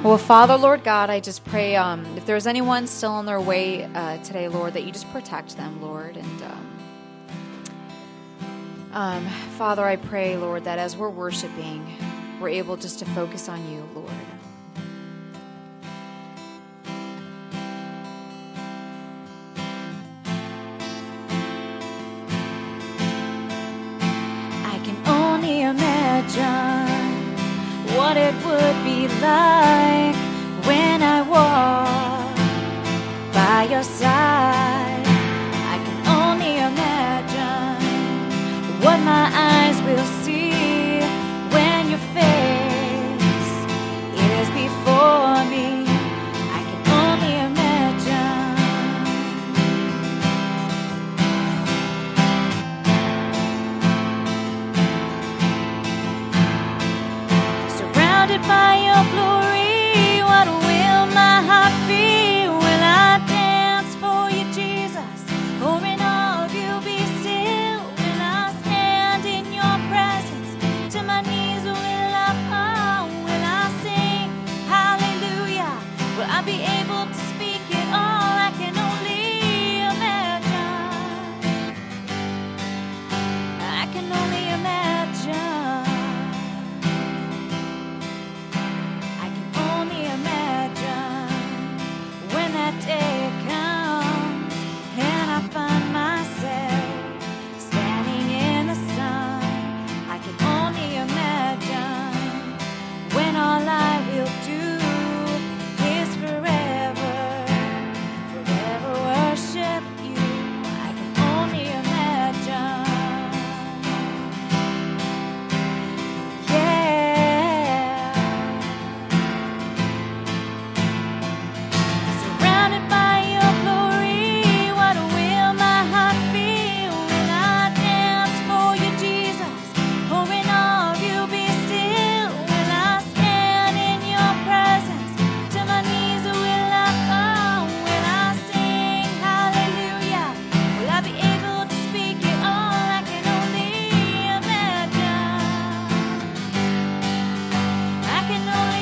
Well, Father, Lord God, I just pray if there's anyone still on their way today, Lord, that you just protect them, Lord. And Father, I pray, Lord, that as we're worshiping, we're able just to focus on you, Lord. I can only imagine what it would be like when I walk by your side. I can only imagine what my eyes will see when your face is before me. I can only imagine. Surrounded by your glory, what will my heart feel? Will I dance for you, Jesus? Or in awe of you be still? Will I stand in your presence? To my knees will I fall? Will I sing hallelujah? Will I be able to speak it all? I can only imagine. I can only imagine. I can only imagine when that day comes and I find myself standing in the sun. I can only imagine when all I will do is forever worship you. I can only imagine. Yeah. Surrounded by your glory, what will my heart feel? Will I dance for you, Jesus? Or in awe of you be still? Will I stand in your presence? To my knees will I fall? Will I sing hallelujah? Will I be able to speak it all? I can only imagine. I can only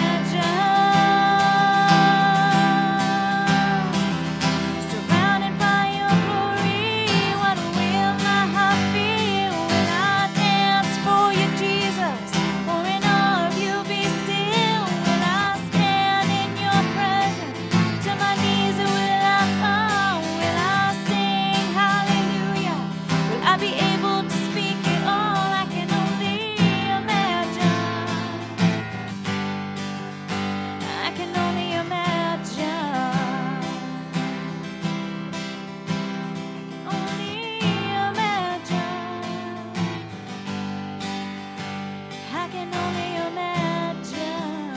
imagine. Surrounded by your glory, what will my heart feel? Will I dance for you, Jesus? Or in awe of you be still? Will I stand in your presence? To my knees will I fall? Will I sing hallelujah? Will I be able to speak it all? I can only imagine. I can only imagine. Only imagine. I can only imagine.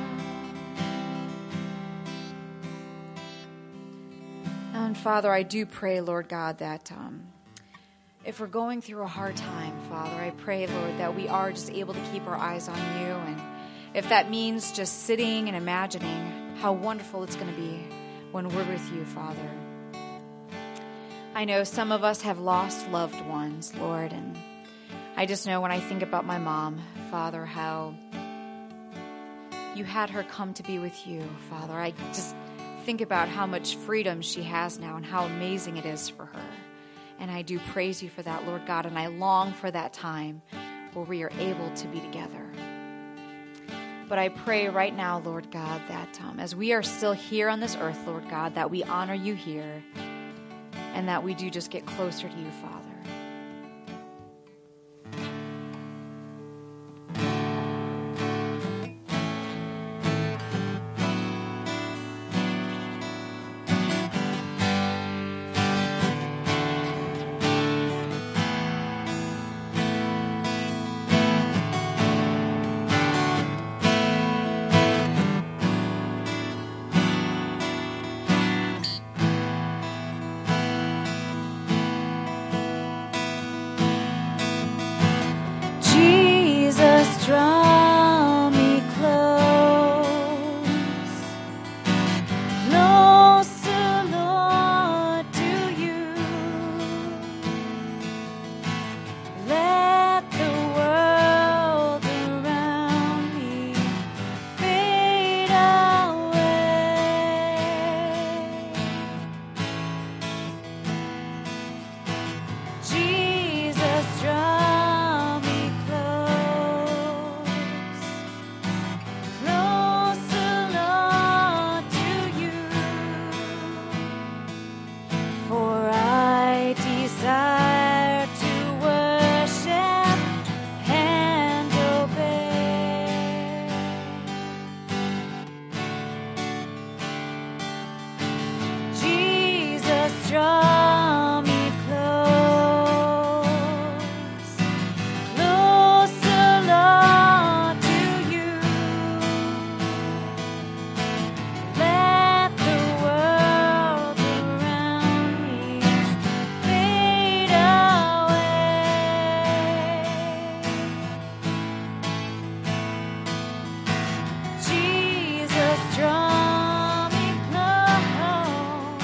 And Father, I do pray, Lord God, that if we're going through a hard time, Father, I pray, Lord, that we are just able to keep our eyes on you. And if that means just sitting and imagining how wonderful it's going to be when we're with you, Father. I know some of us have lost loved ones, Lord, and I just know when I think about my mom, Father, how you had her come to be with you, Father. I just think about how much freedom she has now and how amazing it is for her. And I do praise you for that, Lord God, and I long for that time where we are able to be together. But I pray right now, Lord God, that as we are still here on this earth, Lord God, that we honor you here and that we do just get closer to you, Father. draw me close, closer, Lord, to you. Let the world around me fade away. Jesus, draw me close,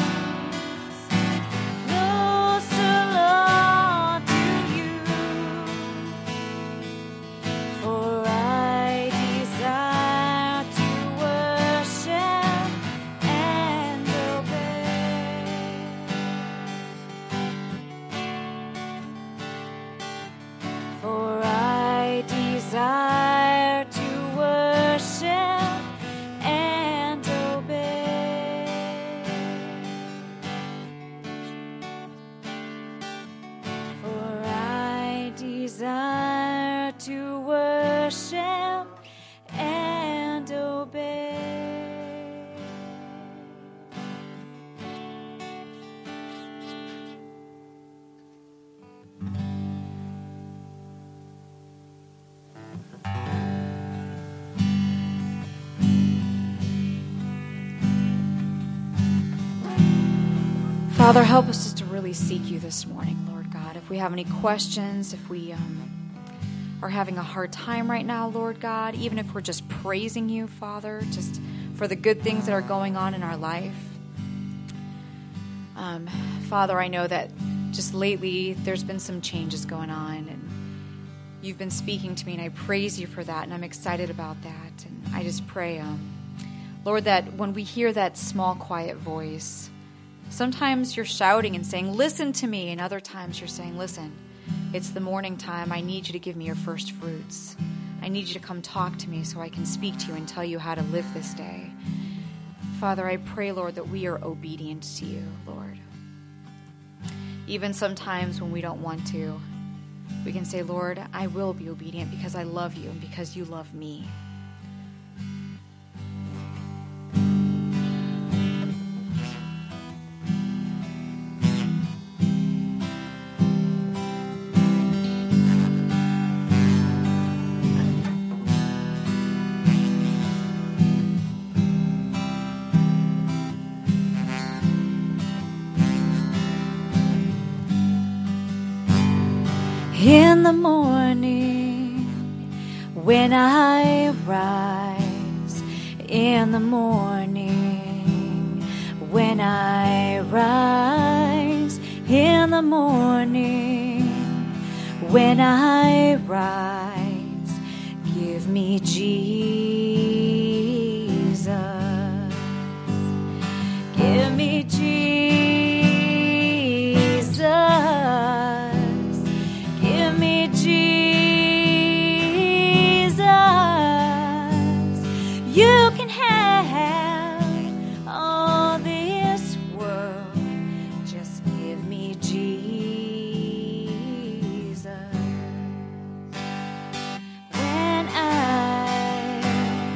closer, Lord, to you. For I desire to worship and obey. For I desire to worship and obey. For I desire to worship and obey. Father, help us just to really seek you this morning, Lord God. If we have any questions, if we are having a hard time right now, Lord God, even if we're just praising you, Father, just for the good things that are going on in our life. Father, I know that just lately there's been some changes going on, and you've been speaking to me, and I praise you for that, and I'm excited about that. And I just pray, Lord, that when we hear that small, quiet voice, sometimes you're shouting and saying, listen to me, and other times you're saying, listen, it's the morning time. I need you to give me your first fruits. I need you to come talk to me so I can speak to you and tell you how to live this day. Father, I pray, Lord, that we are obedient to you, Lord. Even sometimes when we don't want to, we can say, Lord, I will be obedient because I love you and because you love me. In the morning, when I rise, in the morning, when I rise, in the morning, when I rise, give me Jesus, give me Jesus. Give me Jesus. You can have all this world. Just give me Jesus. When I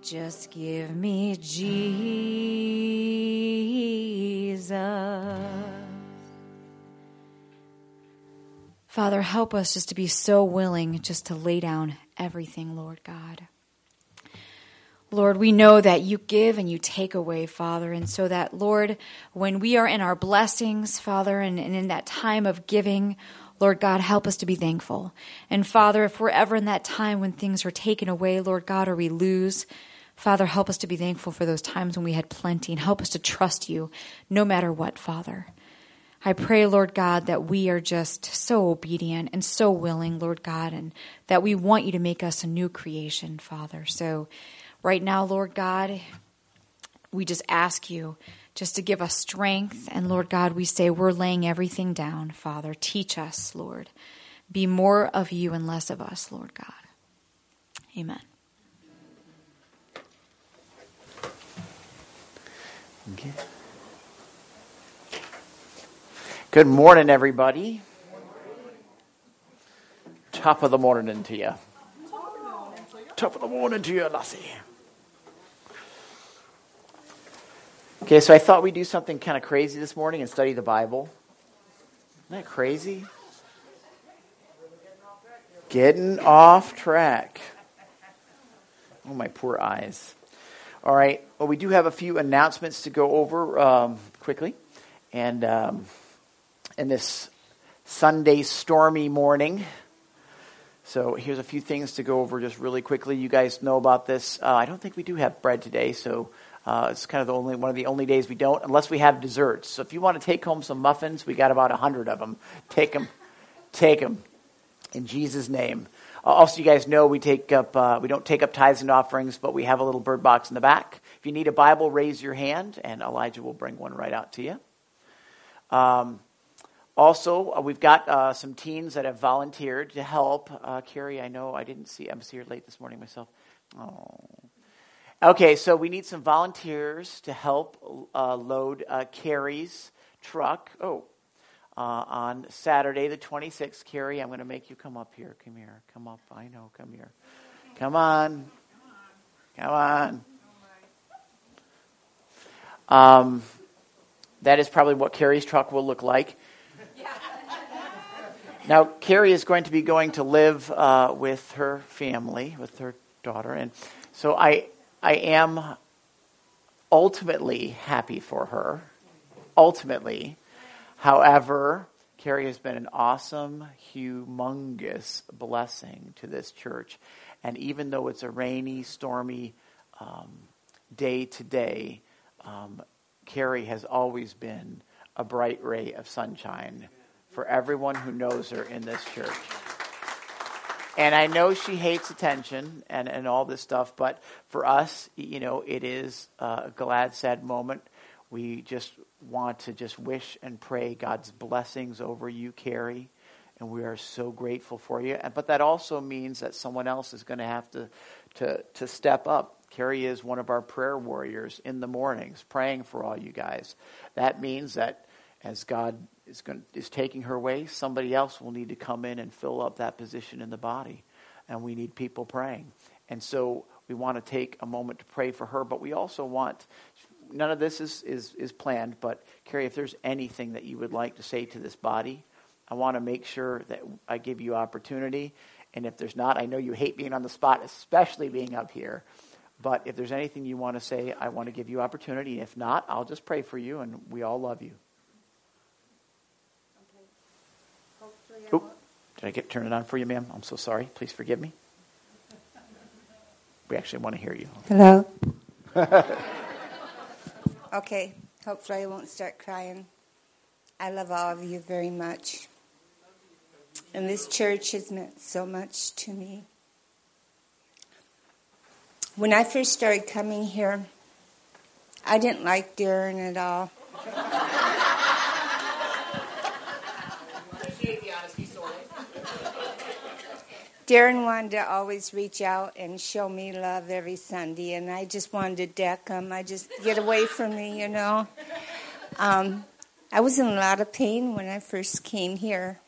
just give me Jesus. Father, help us just to be so willing just to lay down everything, Lord God. Lord, we know that you give and you take away, Father, and so that, Lord, when we are in our blessings, Father, and in that time of giving, Lord God, help us to be thankful. And Father, if we're ever in that time when things are taken away, Lord God, or we lose, Father, help us to be thankful for those times when we had plenty, and help us to trust you no matter what, Father. I pray, Lord God, that we are just so obedient and so willing, Lord God, and that we want you to make us a new creation, Father. So right now, Lord God, we just ask you just to give us strength. And Lord God, we say we're laying everything down, Father. Teach us, Lord. Be more of you and less of us, Lord God. Amen. Okay. Good morning, everybody. Top of the morning to you. Top of the morning to you, Lassie. Okay, so I thought we'd do something kind of crazy this morning and study the Bible. Isn't that crazy? Getting off track. Oh, my poor eyes. All right, well, we do have a few announcements to go over quickly. And in this Sunday stormy morning. So here's a few things to go over just really quickly. You guys know about this. I don't think we do have bread today, so it's kind of one of the only days we don't, unless we have desserts. So if you want to take home some muffins, we got about 100 of them. Take them in Jesus' name. Also, you guys know we don't take up tithes and offerings, but we have a little bird box in the back. If you need a Bible, raise your hand, and Elijah will bring one right out to you. Also, we've got some teens that have volunteered to help. Carrie, I know I didn't see. I was here late this morning myself. Oh. Okay, so we need some volunteers to help load Carrie's truck. On Saturday the 26th. Carrie, I'm going to make you come up here. Come here. Come up. I know. Come here. Come on. Come on. That is probably what Carrie's truck will look like. Now, Carrie is going to be going to live with her family, with her daughter. And so I am ultimately happy for her. Ultimately. However, Carrie has been an awesome, humongous blessing to this church. And even though it's a rainy, stormy day today, Carrie has always been a bright ray of sunshine for everyone who knows her in this church. And I know she hates attention and all this stuff, but for us, it is a glad, sad moment. We just want to just wish and pray God's blessings over you, Carrie, and we are so grateful for you. But that also means that someone else is going to have to step up. Carrie is one of our prayer warriors in the mornings, praying for all you guys. That means that as God is taking her way, somebody else will need to come in and fill up that position in the body, and we need people praying. And so we want to take a moment to pray for her, but we also want. None of this is planned, but Carrie, if there's anything that you would like to say to this body, I want to make sure that I give you opportunity. And if there's not, I know you hate being on the spot, especially being up here. But if there's anything you want to say, I want to give you opportunity. If not, I'll just pray for you, and we all love you. Okay. Did I turn it on for you, ma'am? I'm so sorry. Please forgive me. We actually want to hear you. Hello. Okay, hopefully I won't start crying. I love all of you very much. And this church has meant so much to me. When I first started coming here, I didn't like Darren at all. Darren wanted to always reach out and show me love every Sunday, and I just wanted to deck him. I just get away from me, I was in a lot of pain when I first came here.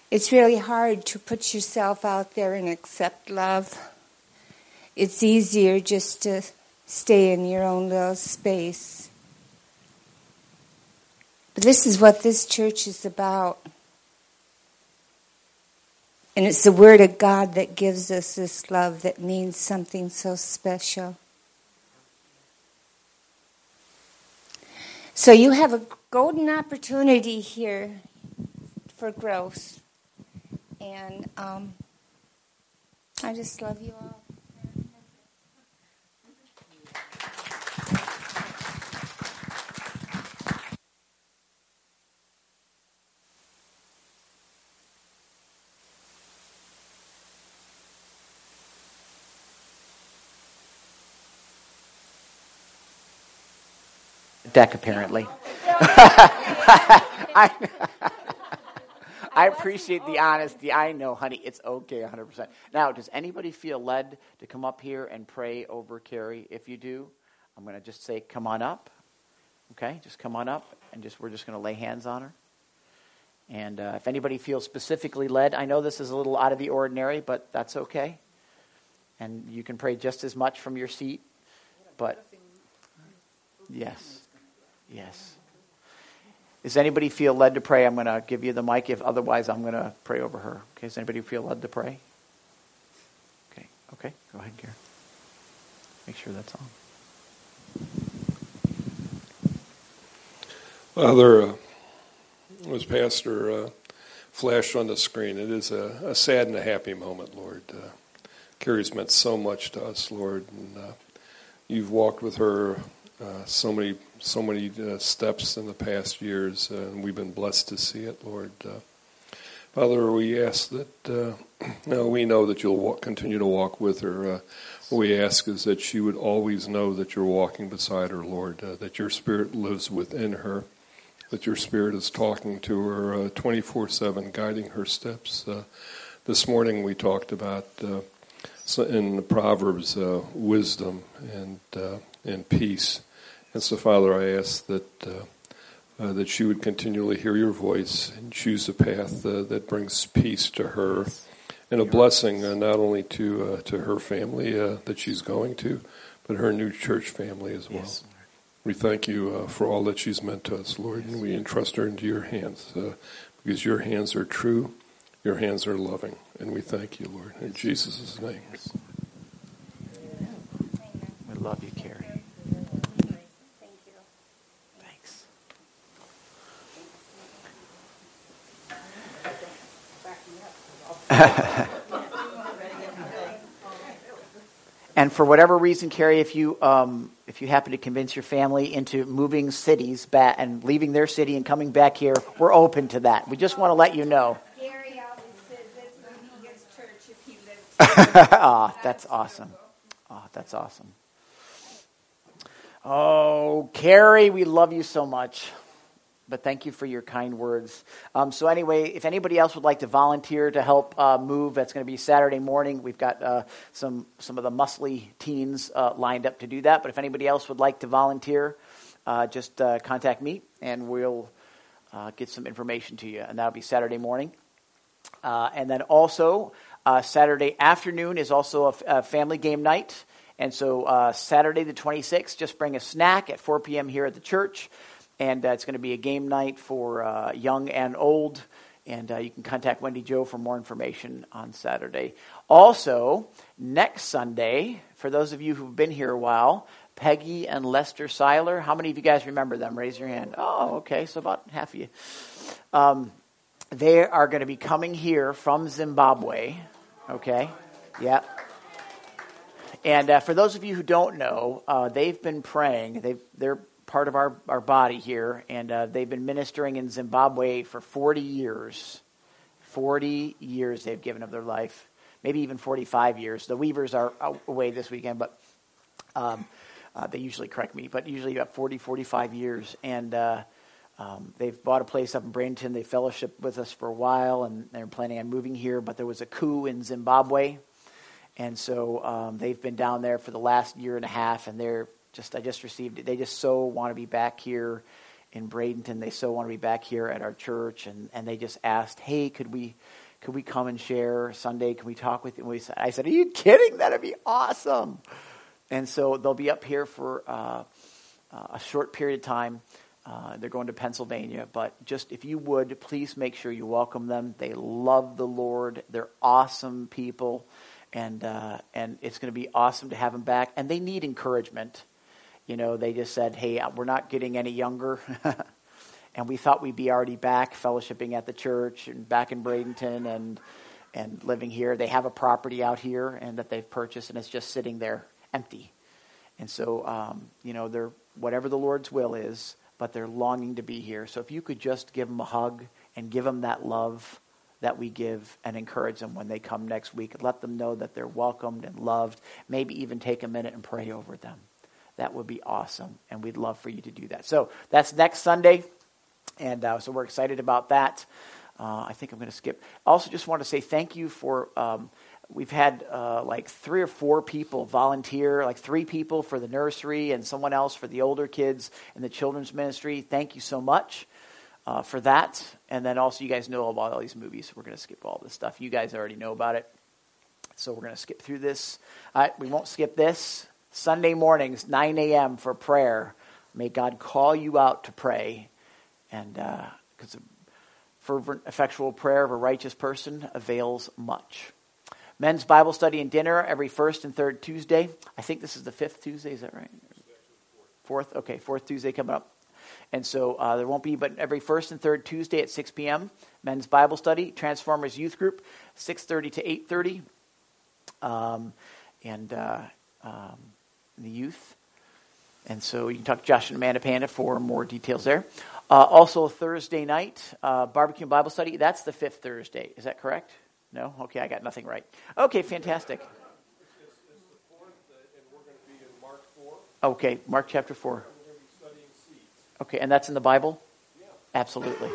It's really hard to put yourself out there and accept love. It's easier just to stay in your own little space. But this is what this church is about. And it's the Word of God that gives us this love that means something so special. So you have a golden opportunity here for growth. And I just love you all. Deck, apparently. I appreciate the honesty. I know, honey, it's okay 100%. Now, does anybody feel led to come up here and pray over Carrie? If you do, I'm going to just say, come on up. Okay, just come on up, and we're just going to lay hands on her. And if anybody feels specifically led, I know this is a little out of the ordinary, but that's okay. And you can pray just as much from your seat. But yes. Does anybody feel led to pray? I'm going to give you the mic. If otherwise, I'm going to pray over her. Okay. Does anybody feel led to pray? Okay. Go ahead, Gary. Make sure that's on. Father, as Pastor flashed on the screen, it is a sad and a happy moment, Lord. Carrie's meant so much to us, Lord, and you've walked with her so many steps in the past years, and we've been blessed to see it, Lord. Father, we ask that, we know that you'll continue to walk with her. What we ask is that she would always know that you're walking beside her, Lord, that your Spirit lives within her, that your Spirit is talking to her 24/7, guiding her steps. This morning we talked about, in the Proverbs, wisdom and peace. And so, Father, I ask that she would continually hear your voice and choose a path that brings peace to her and a blessing not only to her family that she's going to, but her new church family as well. Yes. We thank you for all that she's meant to us, Lord, and we entrust her into your hands because your hands are true, your hands are loving, and we thank you, Lord, in Jesus' name. Yes. We love you, Carrie. And for whatever reason, Carrie, if you happen to convince your family into moving cities back and leaving their city and coming back here, we're open to that. We just want to let you know. Gary always says that's when he gets church if he lives. That's awesome. That's awesome. Oh, Carrie, we love you so much. But thank you for your kind words. So anyway, if anybody else would like to volunteer to help move, that's going to be Saturday morning. We've got some of the muscly teens lined up to do that. But if anybody else would like to volunteer, just contact me, and we'll get some information to you. And that'll be Saturday morning. And then also, Saturday afternoon is also a family game night. And so Saturday the 26th, just bring a snack at 4 p.m. here at the church. And it's going to be a game night for young and old. And you can contact Wendy Jo for more information on Saturday. Also, next Sunday, for those of you who've been here a while, Peggy and Lester Seiler. How many of you guys remember them? Raise your hand. Oh, okay, so about half of you. They are going to be coming here from Zimbabwe. Okay, yeah. And for those of you who don't know, they've been praying. They're part of our body here, and they've been ministering in Zimbabwe for 40 years. 40 years they've given of their life, maybe even 45 years. The Weavers are away this weekend, but they usually correct me, but usually about 40, 45 years. And they've bought a place up in Bradenton. They fellowshiped with us for a while, and they're planning on moving here, but there was a coup in Zimbabwe. And so they've been down there for the last year and a half, and they just so want to be back here in Bradenton. They so want to be back here at our church, and they just asked, hey, could we come and share Sunday? Can we talk with you? And I said, are you kidding? That'd be awesome. And so they'll be up here for a short period of time. They're going to Pennsylvania, but just if you would, please make sure you welcome them. They love the Lord. They're awesome people, and it's going to be awesome to have them back. And they need encouragement. They just said, hey, we're not getting any younger. And we thought we'd be already back fellowshipping at the church and back in Bradenton and living here. They have a property out here and that they've purchased, and it's just sitting there empty. And so, they're whatever the Lord's will is, but they're longing to be here. So if you could just give them a hug and give them that love that we give and encourage them when they come next week. Let them know that they're welcomed and loved. Maybe even take a minute and pray over them. That would be awesome, and we'd love for you to do that. So that's next Sunday, and so we're excited about that. I think I'm going to skip. I also just want to say thank you for, we've had like 3 or 4 people volunteer, like 3 people for the nursery and someone else for the older kids in the children's ministry. Thank you so much for that. And then also you guys know about all these movies. We're going to skip all this stuff. You guys already know about it. So we're going to skip through this. We won't skip this. Sunday mornings, 9 a.m. for prayer. May God call you out to pray. And because a fervent, effectual prayer of a righteous person avails much. Men's Bible study and dinner every first and third Tuesday. I think this is the 5th Tuesday, is that right? 4th? Okay, 4th Tuesday coming up. And so there won't be, but every first and third Tuesday at 6 p.m., Men's Bible study. Transformers Youth Group, 6:30 to 8:30. The youth. And so you can talk to Josh and Amanda Panda for more details there. Also Thursday night, barbecue and Bible study. That's the 5th Thursday. Is that correct? No? Okay, I got nothing right. Okay, fantastic. It's the 4th, and we're going to be in Mark 4. Okay, Mark chapter 4. We're going to be studying seeds. Okay, and that's in the Bible? Yeah. Absolutely.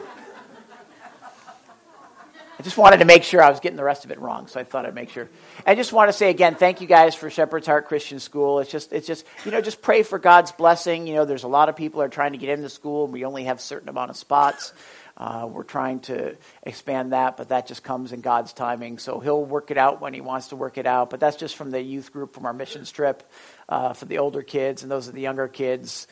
I just wanted to make sure I was getting the rest of it wrong, so I thought I'd make sure. I just want to say again, thank you guys for Shepherd's Heart Christian School. It's just just pray for God's blessing. There's a lot of people who are trying to get into school, and we only have a certain amount of spots. We're trying to expand that, but that just comes in God's timing. So He'll work it out when He wants to work it out. But that's just from the youth group from our missions trip for the older kids, and those are the younger kids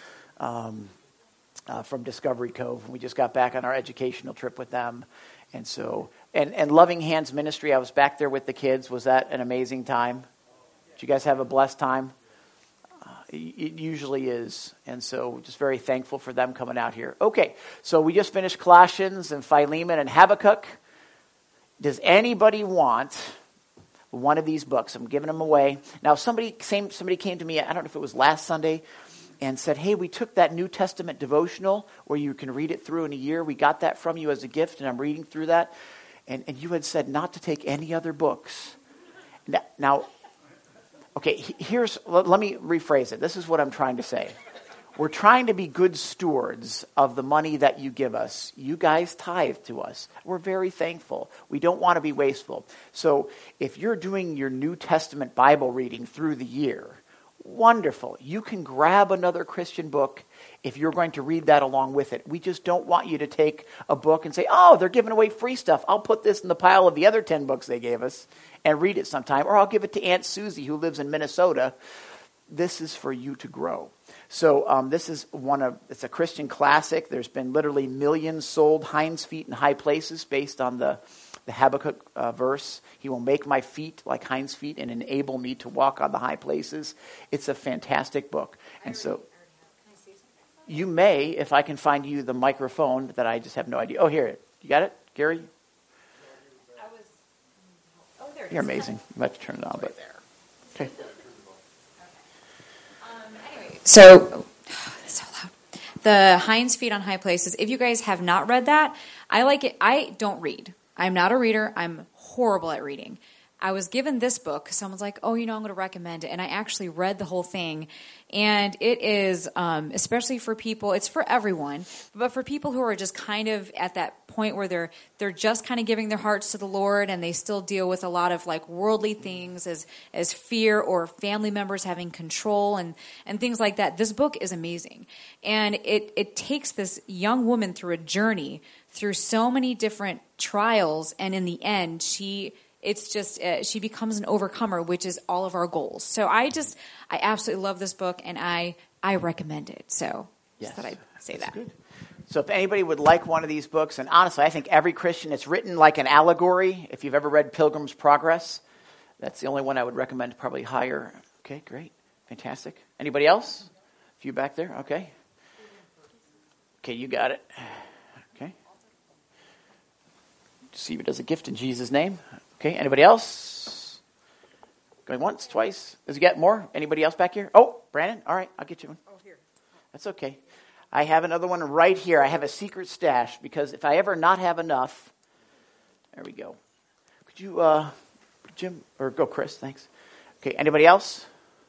from Discovery Cove. We just got back on our educational trip with them. And so, and Loving Hands Ministry, I was back there with the kids. Was that an amazing time? Did you guys have a blessed time? It usually is. And so just very thankful for them coming out here. Okay, so we just finished Colossians and Philemon and Habakkuk. Does anybody want one of these books? I'm giving them away. Now, somebody came to me, I don't know if it was last Sunday, and said, hey, we took that New Testament devotional where you can read it through in a year. We got that from you as a gift, and I'm reading through that. And you had said not to take any other books. Now, okay, let me rephrase it. This is what I'm trying to say. We're trying to be good stewards of the money that you give us. You guys tithe to us. We're very thankful. We don't want to be wasteful. So if you're doing your New Testament Bible reading through the year, wonderful. You can grab another Christian book if you're going to read that along with it. We just don't want you to take a book and say, oh, they're giving away free stuff. I'll put this in the pile of the other 10 books they gave us and read it sometime. Or I'll give it to Aunt Susie who lives in Minnesota. This is for you to grow. So this is it's a Christian classic. There's been literally millions sold, hinds feet in high places based on the Habakkuk verse. He will make my feet like hinds feet and enable me to walk on the high places. It's a fantastic book. And so you may, if I can find you the microphone that I just have no idea. Oh, here. You got it, Gary? There it is. You're amazing. You might have to turn it on. But okay. So, that's so loud. The Hinds Feet on High Places. If you guys have not read that, I like it. I don't read. I'm not a reader. I'm horrible at reading. I was given this book. Someone's like, oh, I'm going to recommend it. And I actually read the whole thing. And it is, especially for people, it's for everyone, but for people who are just kind of at that point where they're just kind of giving their hearts to the Lord, and they still deal with a lot of like worldly things as fear or family members having control and things like that. This book is amazing. And it takes this young woman through a journey through so many different trials. And in the end, she becomes an overcomer, which is all of our goals. So I absolutely love this book, and I recommend it. So just thought I'd say that. Good. So if anybody would like one of these books, and honestly, I think every Christian, it's written like an allegory. If you've ever read Pilgrim's Progress, that's the only one I would recommend probably higher. Okay, great. Fantastic. Anybody else? A few back there? Okay. Okay, you got it. Okay. Receive it as a gift in Jesus' name. Okay, anybody else? Going once, twice? Does he get more? Anybody else back here? Oh, Brandon? All right, I'll get you one. Oh, here. That's okay. I have another one right here. I have a secret stash because if I ever not have enough, there we go. Could you, Jim, or go Chris, thanks. Okay, anybody else?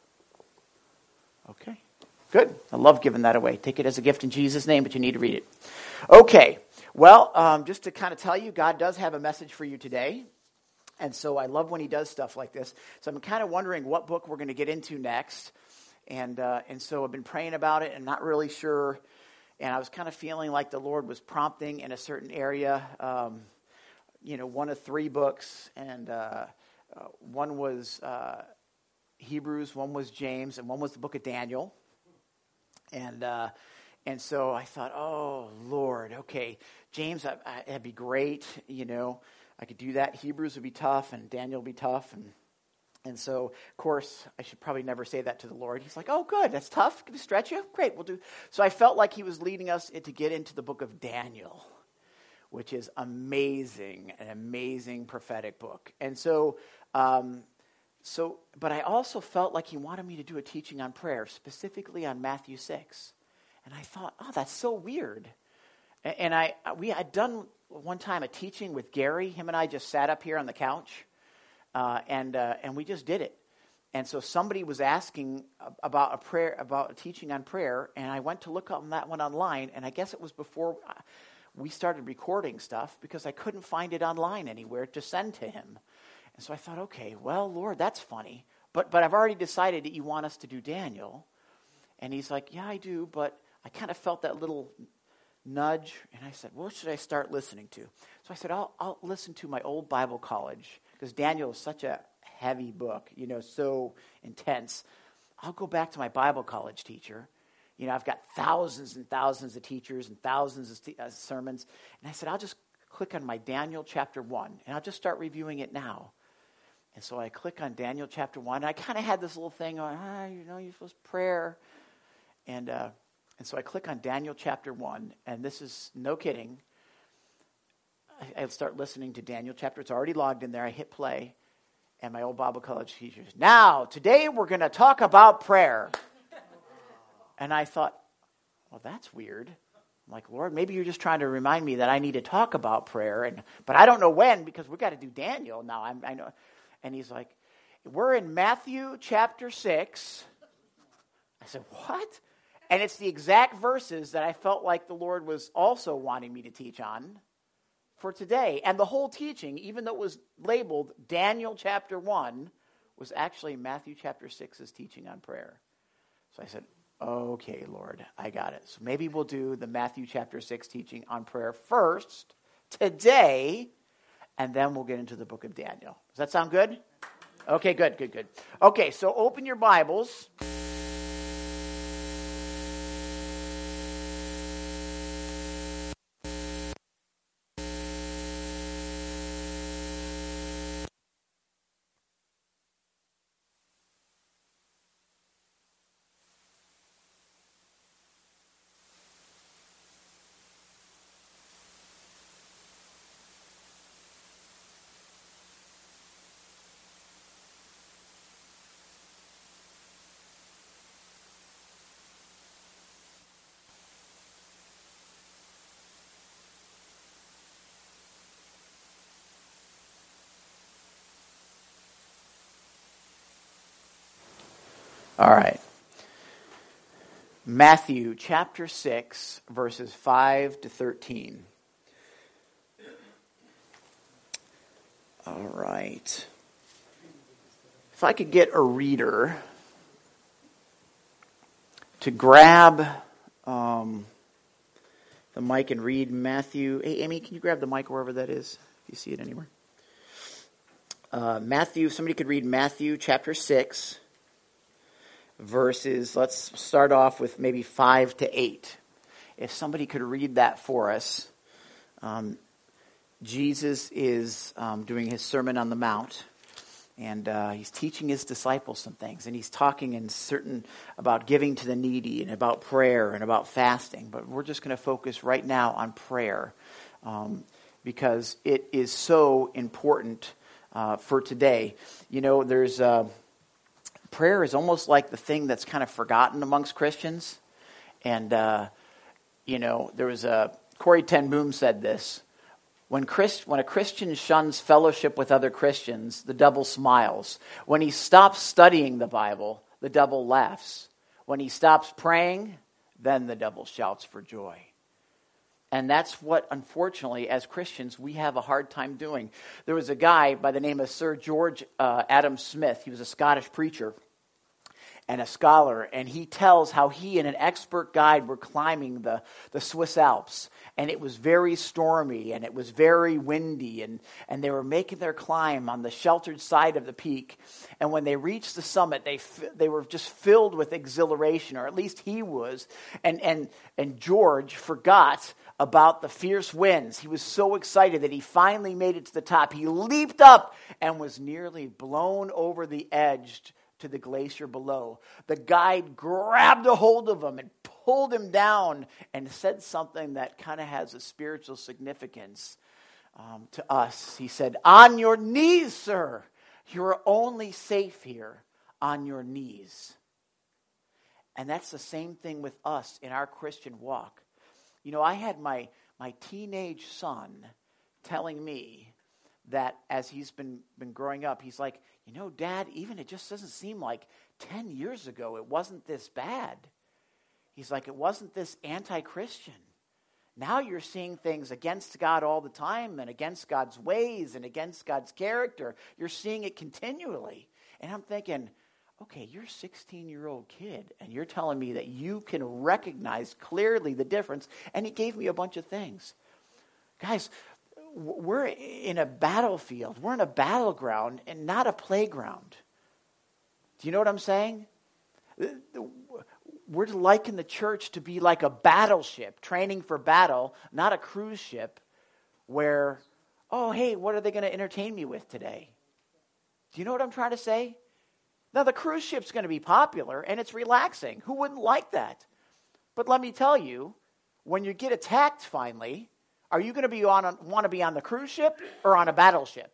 Okay, good. I love giving that away. Take it as a gift in Jesus' name, but you need to read it. Okay, well, just to kind of tell you, God does have a message for you today. And so I love when he does stuff like this. So I'm kind of wondering what book we're going to get into next. And so I've been praying about it and not really sure. And I was kind of feeling like the Lord was prompting in a certain area. One of 3 books. And one was Hebrews, one was James, and one was the book of Daniel. And so I thought, oh, Lord, okay, James, that'd be great, I could do that. Hebrews would be tough, and Daniel would be tough. And so, of course, I should probably never say that to the Lord. He's like, oh, good, that's tough. Can we stretch you? Great, we'll do. So I felt like he was leading us to get into the book of Daniel, which is amazing, an amazing prophetic book. And so, but I also felt like he wanted me to do a teaching on prayer, specifically on Matthew 6. And I thought, oh, that's so weird. And we had done one time a teaching with Gary. Him and I just sat up here on the couch, and we just did it. And so somebody was asking about a teaching on prayer, and I went to look up that one online, and I guess it was before we started recording stuff because I couldn't find it online anywhere to send to him. And so I thought, okay, well, Lord, that's funny, but I've already decided that you want us to do Daniel. And he's like, yeah, I do, but I kind of felt that little nudge, and I said, what should I start listening to? So I said, I'll listen to my old Bible college, because Daniel is such a heavy book, so intense. I'll go back to my Bible college teacher. I've got thousands and thousands of teachers and thousands of sermons. And I said, I'll just click on my Daniel chapter 1, and I'll just start reviewing it now. And so I click on Daniel chapter 1, and I kind of had this little thing on, you're supposed to prayer. And so I click on Daniel chapter 1, and this is no kidding. I start listening to Daniel chapter. It's already logged in there. I hit play, and my old Bible college teacher says, now, today we're going to talk about prayer. And I thought, well, that's weird. I'm like, Lord, maybe you're just trying to remind me that I need to talk about prayer, but I don't know when, because we've got to do Daniel now. I know. And he's like, we're in Matthew chapter 6. I said, what? And it's the exact verses that I felt like the Lord was also wanting me to teach on for today. And the whole teaching, even though it was labeled Daniel chapter 1, was actually Matthew chapter 6's teaching on prayer. So I said, okay, Lord, I got it. So maybe we'll do the Matthew chapter 6 teaching on prayer first today, and then we'll get into the book of Daniel. Does that sound good? Okay, good. Okay, so open your Bibles. All right. Matthew chapter 6, verses 5 to 13. All right. If I could get a reader to grab the mic and read Matthew. Hey, Amy, can you grab the mic wherever that is, if you see it anywhere? Matthew, somebody could read Matthew chapter 6, verses, let's start off with maybe 5 to 8. If somebody could read that for us. Jesus is doing his Sermon on the Mount, and he's teaching his disciples some things, and he's talking about giving to the needy and about prayer and about fasting. But we're just going to focus right now on prayer because it is so important for today. You know, prayer is almost like the thing that's kind of forgotten amongst Christians. And, there was Corrie ten Boom said this. When a Christian shuns fellowship with other Christians, the devil smiles. When he stops studying the Bible, the devil laughs. When he stops praying, then the devil shouts for joy. And that's what, unfortunately, as Christians, we have a hard time doing. There was a guy by the name of Sir George Adam Smith. He was a Scottish preacher and a scholar, and he tells how he and an expert guide were climbing the Swiss Alps, and it was very stormy, and it was very windy, and they were making their climb on the sheltered side of the peak, and when they reached the summit, they were just filled with exhilaration, or at least he was, and George forgot about the fierce winds. He was so excited that he finally made it to the top. He leaped up and was nearly blown over the edge to the glacier below. The guide grabbed a hold of him and pulled him down and said something that kind of has a spiritual significance to us. He said, "On your knees, sir. You're only safe here on your knees." And that's the same thing with us in our Christian walk. You know, I had my teenage son telling me that as he's been growing up, he's like, "You know, Dad, even it just doesn't seem like 10 years ago it wasn't this bad." He's like, "It wasn't this anti-Christian. Now you're seeing things against God all the time and against God's ways and against God's character. You're seeing it continually." And I'm thinking, okay, you're a 16-year-old kid, and you're telling me that you can recognize clearly the difference. And he gave me a bunch of things. Guys, we're in a battlefield. We're in a battleground and not a playground. Do you know what I'm saying? We're to liken the church to be like a battleship, training for battle, not a cruise ship where, oh, hey, what are they going to entertain me with today? Do you know what I'm trying to say? Now, the cruise ship's going to be popular, and it's relaxing. Who wouldn't like that? But let me tell you, when you get attacked finally, are you going to want to be on the cruise ship or on a battleship?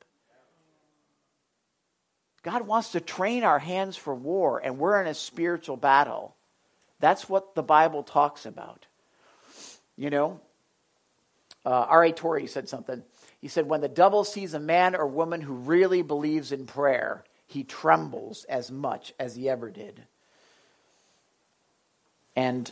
God wants to train our hands for war, and we're in a spiritual battle. That's what the Bible talks about. You know, R.A. Torrey said something. He said, when the devil sees a man or woman who really believes in prayer, he trembles as much as he ever did. And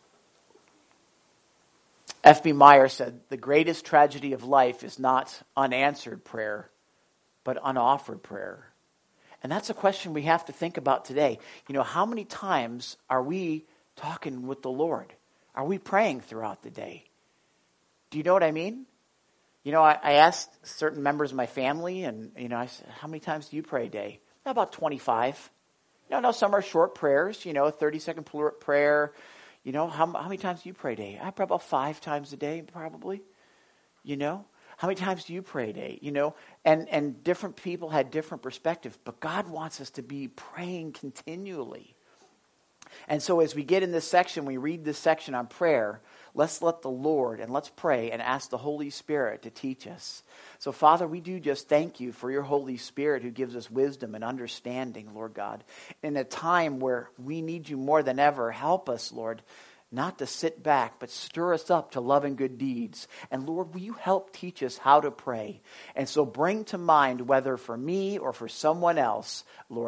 F.B. Meyer said, the greatest tragedy of life is not unanswered prayer, but unoffered prayer. And that's a question we have to think about today. You know, how many times are we talking with the Lord? Are we praying throughout the day? Do you know what I mean? You know, I asked certain members of my family, and, you know, I said, how many times do you pray a day? About 25. You know, some are short prayers, you know, a 30-second prayer. You know, how many times do you pray a day? I pray about 5 times a day, probably. You know, how many times do you pray a day? You know, and different people had different perspectives, but God wants us to be praying continually. And so as we get in this section, we read this section on prayer, let's let the Lord, and let's pray and ask the Holy Spirit to teach us. So, Father, we do just thank you for your Holy Spirit who gives us wisdom and understanding, Lord God. In a time where we need you more than ever, help us, Lord, not to sit back, but stir us up to love and good deeds. And Lord, will you help teach us how to pray? And so bring to mind, whether for me or for someone else, Lord,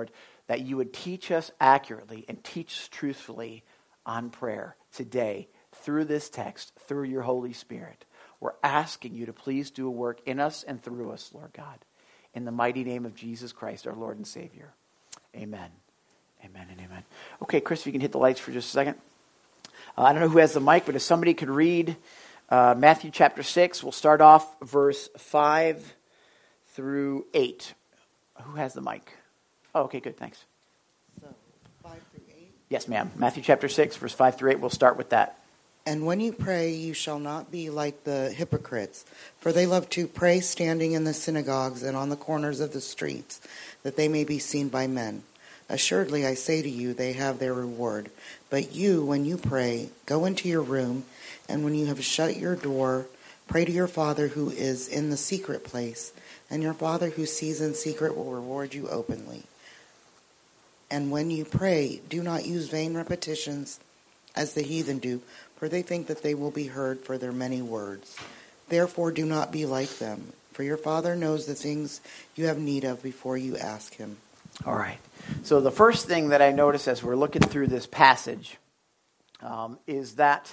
that you would teach us accurately and teach us truthfully on prayer today through this text, through your Holy Spirit. We're asking you to please do a work in us and through us, Lord God. In the mighty name of Jesus Christ, our Lord and Savior. Amen. Amen and amen. Okay, Chris, if you can hit the lights for just a second. I don't know who has the mic, but if somebody could read Matthew chapter 6, we'll start off verse 5 through 8. Who has the mic? Oh, okay, good, thanks. So, 5 through 8? Yes, ma'am. Matthew chapter 6, verse 5 through 8. We'll start with that. And when you pray, you shall not be like the hypocrites, for they love to pray standing in the synagogues and on the corners of the streets, that they may be seen by men. Assuredly, I say to you, they have their reward. But you, when you pray, go into your room, and when you have shut your door, pray to your Father who is in the secret place, and your Father who sees in secret will reward you openly. And when you pray, do not use vain repetitions as the heathen do, for they think that they will be heard for their many words. Therefore do not be like them, for your Father knows the things you have need of before you ask him. All right. So the first thing that I notice as we're looking through this passage is that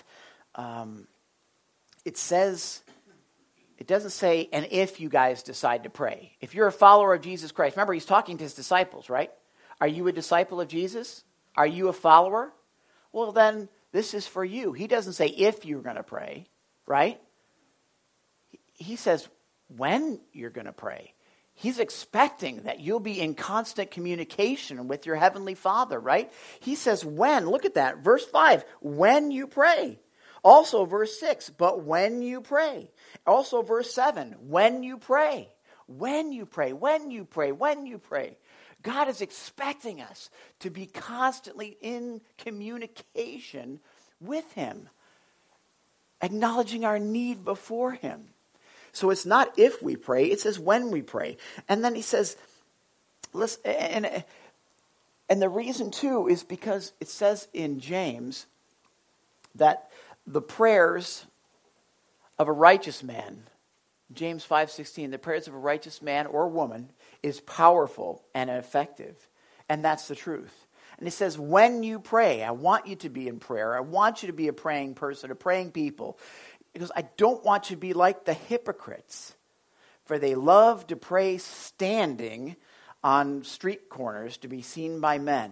it doesn't say, and if you guys decide to pray. If you're a follower of Jesus Christ, remember he's talking to his disciples, right? Are you a disciple of Jesus? Are you a follower? Well, then this is for you. He doesn't say if you're going to pray, right? He says when you're going to pray. He's expecting that you'll be in constant communication with your Heavenly Father, right? He says when. Look at that. Verse 5, when you pray. Also verse 6, but when you pray. Also verse 7, when you pray. When you pray, when you pray, when you pray. God is expecting us to be constantly in communication with him, acknowledging our need before him. So it's not if we pray, it says when we pray. And then he says, listen, and the reason too is because it says in James that the prayers of a righteous man, James 5:16, the prayers of a righteous man or woman is powerful and effective. And that's the truth. And he says, when you pray, I want you to be in prayer. I want you to be a praying person, a praying people. Because I don't want you to be like the hypocrites, for they love to pray standing on street corners to be seen by men.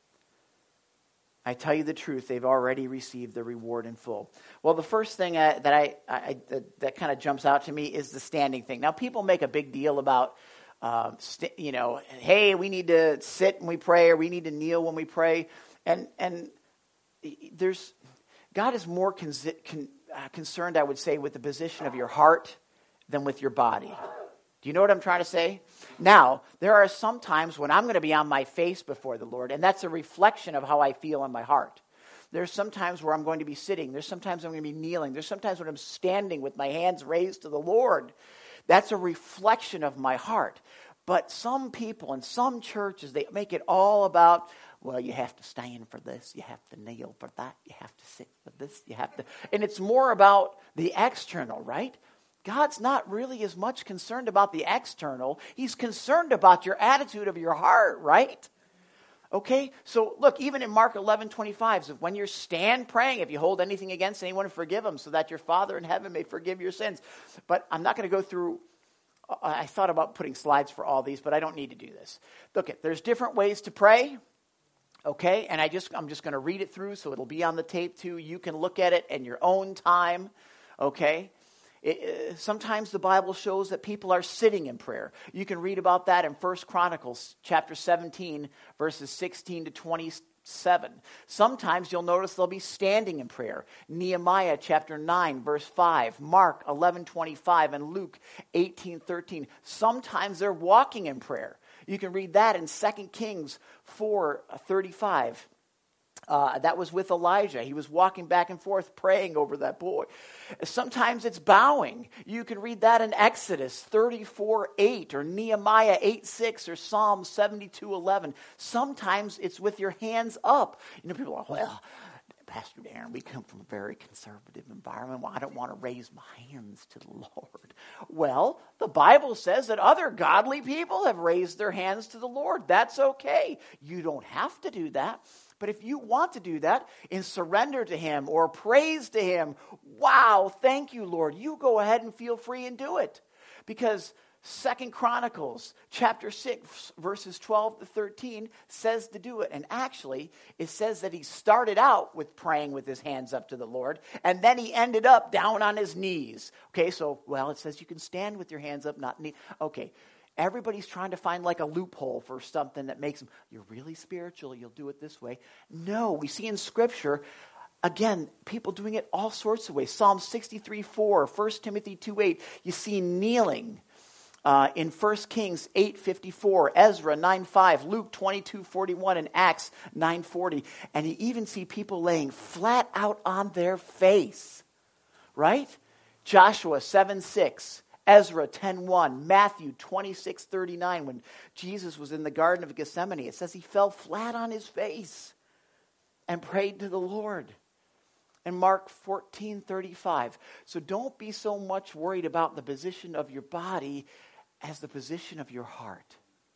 I tell you the truth, they've already received the reward in full. Well, the first thing that kind of jumps out to me is the standing thing. Now, people make a big deal about, hey, we need to sit when we pray, or we need to kneel when we pray, and God is more concerned, I would say, with the position of your heart than with your body. Do you know what I'm trying to say? Now, there are some times when I'm going to be on my face before the Lord, and that's a reflection of how I feel in my heart. There's some times where I'm going to be sitting. There's sometimes I'm going to be kneeling. There's sometimes when I'm standing with my hands raised to the Lord. That's a reflection of my heart. But some people in some churches, they make it all about, well, you have to stand for this, you have to kneel for that, you have to sit for this, you have to... And it's more about the external, right? God's not really as much concerned about the external. He's concerned about your attitude of your heart, right? Okay, so look, even in Mark 11:25, so when you stand praying, if you hold anything against anyone, forgive them, so that your Father in heaven may forgive your sins. But I'm not going to go through... I thought about putting slides for all these, but I don't need to do this. Look, there's different ways to pray. Okay, and I'm just going to read it through, so it'll be on the tape too. You can look at it in your own time. Okay. Sometimes the Bible shows that people are sitting in prayer. You can read about that in 1 Chronicles chapter 17, verses 16 to 27. Sometimes you'll notice they'll be standing in prayer. Nehemiah chapter 9, verse 5, Mark 11:25, and Luke 18:13. Sometimes they're walking in prayer. You can read that in 2 Kings 4:35. That was with Elijah. He was walking back and forth praying over that boy. Sometimes it's bowing. You can read that in Exodus 34:8 or Nehemiah 8:6 or Psalm 72:11. Sometimes it's with your hands up. You know, people are, well, Pastor Darren, we come from a very conservative environment. Well, I don't want to raise my hands to the Lord. Well, the Bible says that other godly people have raised their hands to the Lord. That's okay. You don't have to do that. But if you want to do that in surrender to Him or praise to Him, wow, thank you, Lord, you go ahead and feel free and do it. Because 2 Chronicles chapter 6, verses 12 to 13 says to do it. And actually, it says that he started out with praying with his hands up to the Lord, and then he ended up down on his knees. Okay, so, well, it says you can stand with your hands up, not knee. Okay, everybody's trying to find like a loophole for something that makes them, you're really spiritual, you'll do it this way. No, we see in Scripture, again, people doing it all sorts of ways. Psalm 63:4, 1 Timothy 2:8, you see kneeling. In 1 Kings 8:54, Ezra 9:5, Luke 22:41, and Acts 9:40. And you even see people laying flat out on their face. Right? Joshua 7:6, Ezra 10:1, Matthew 26:39. When Jesus was in the Garden of Gethsemane, it says he fell flat on his face and prayed to the Lord. And Mark 14:35. So don't be so much worried about the position of your body as the position of your heart.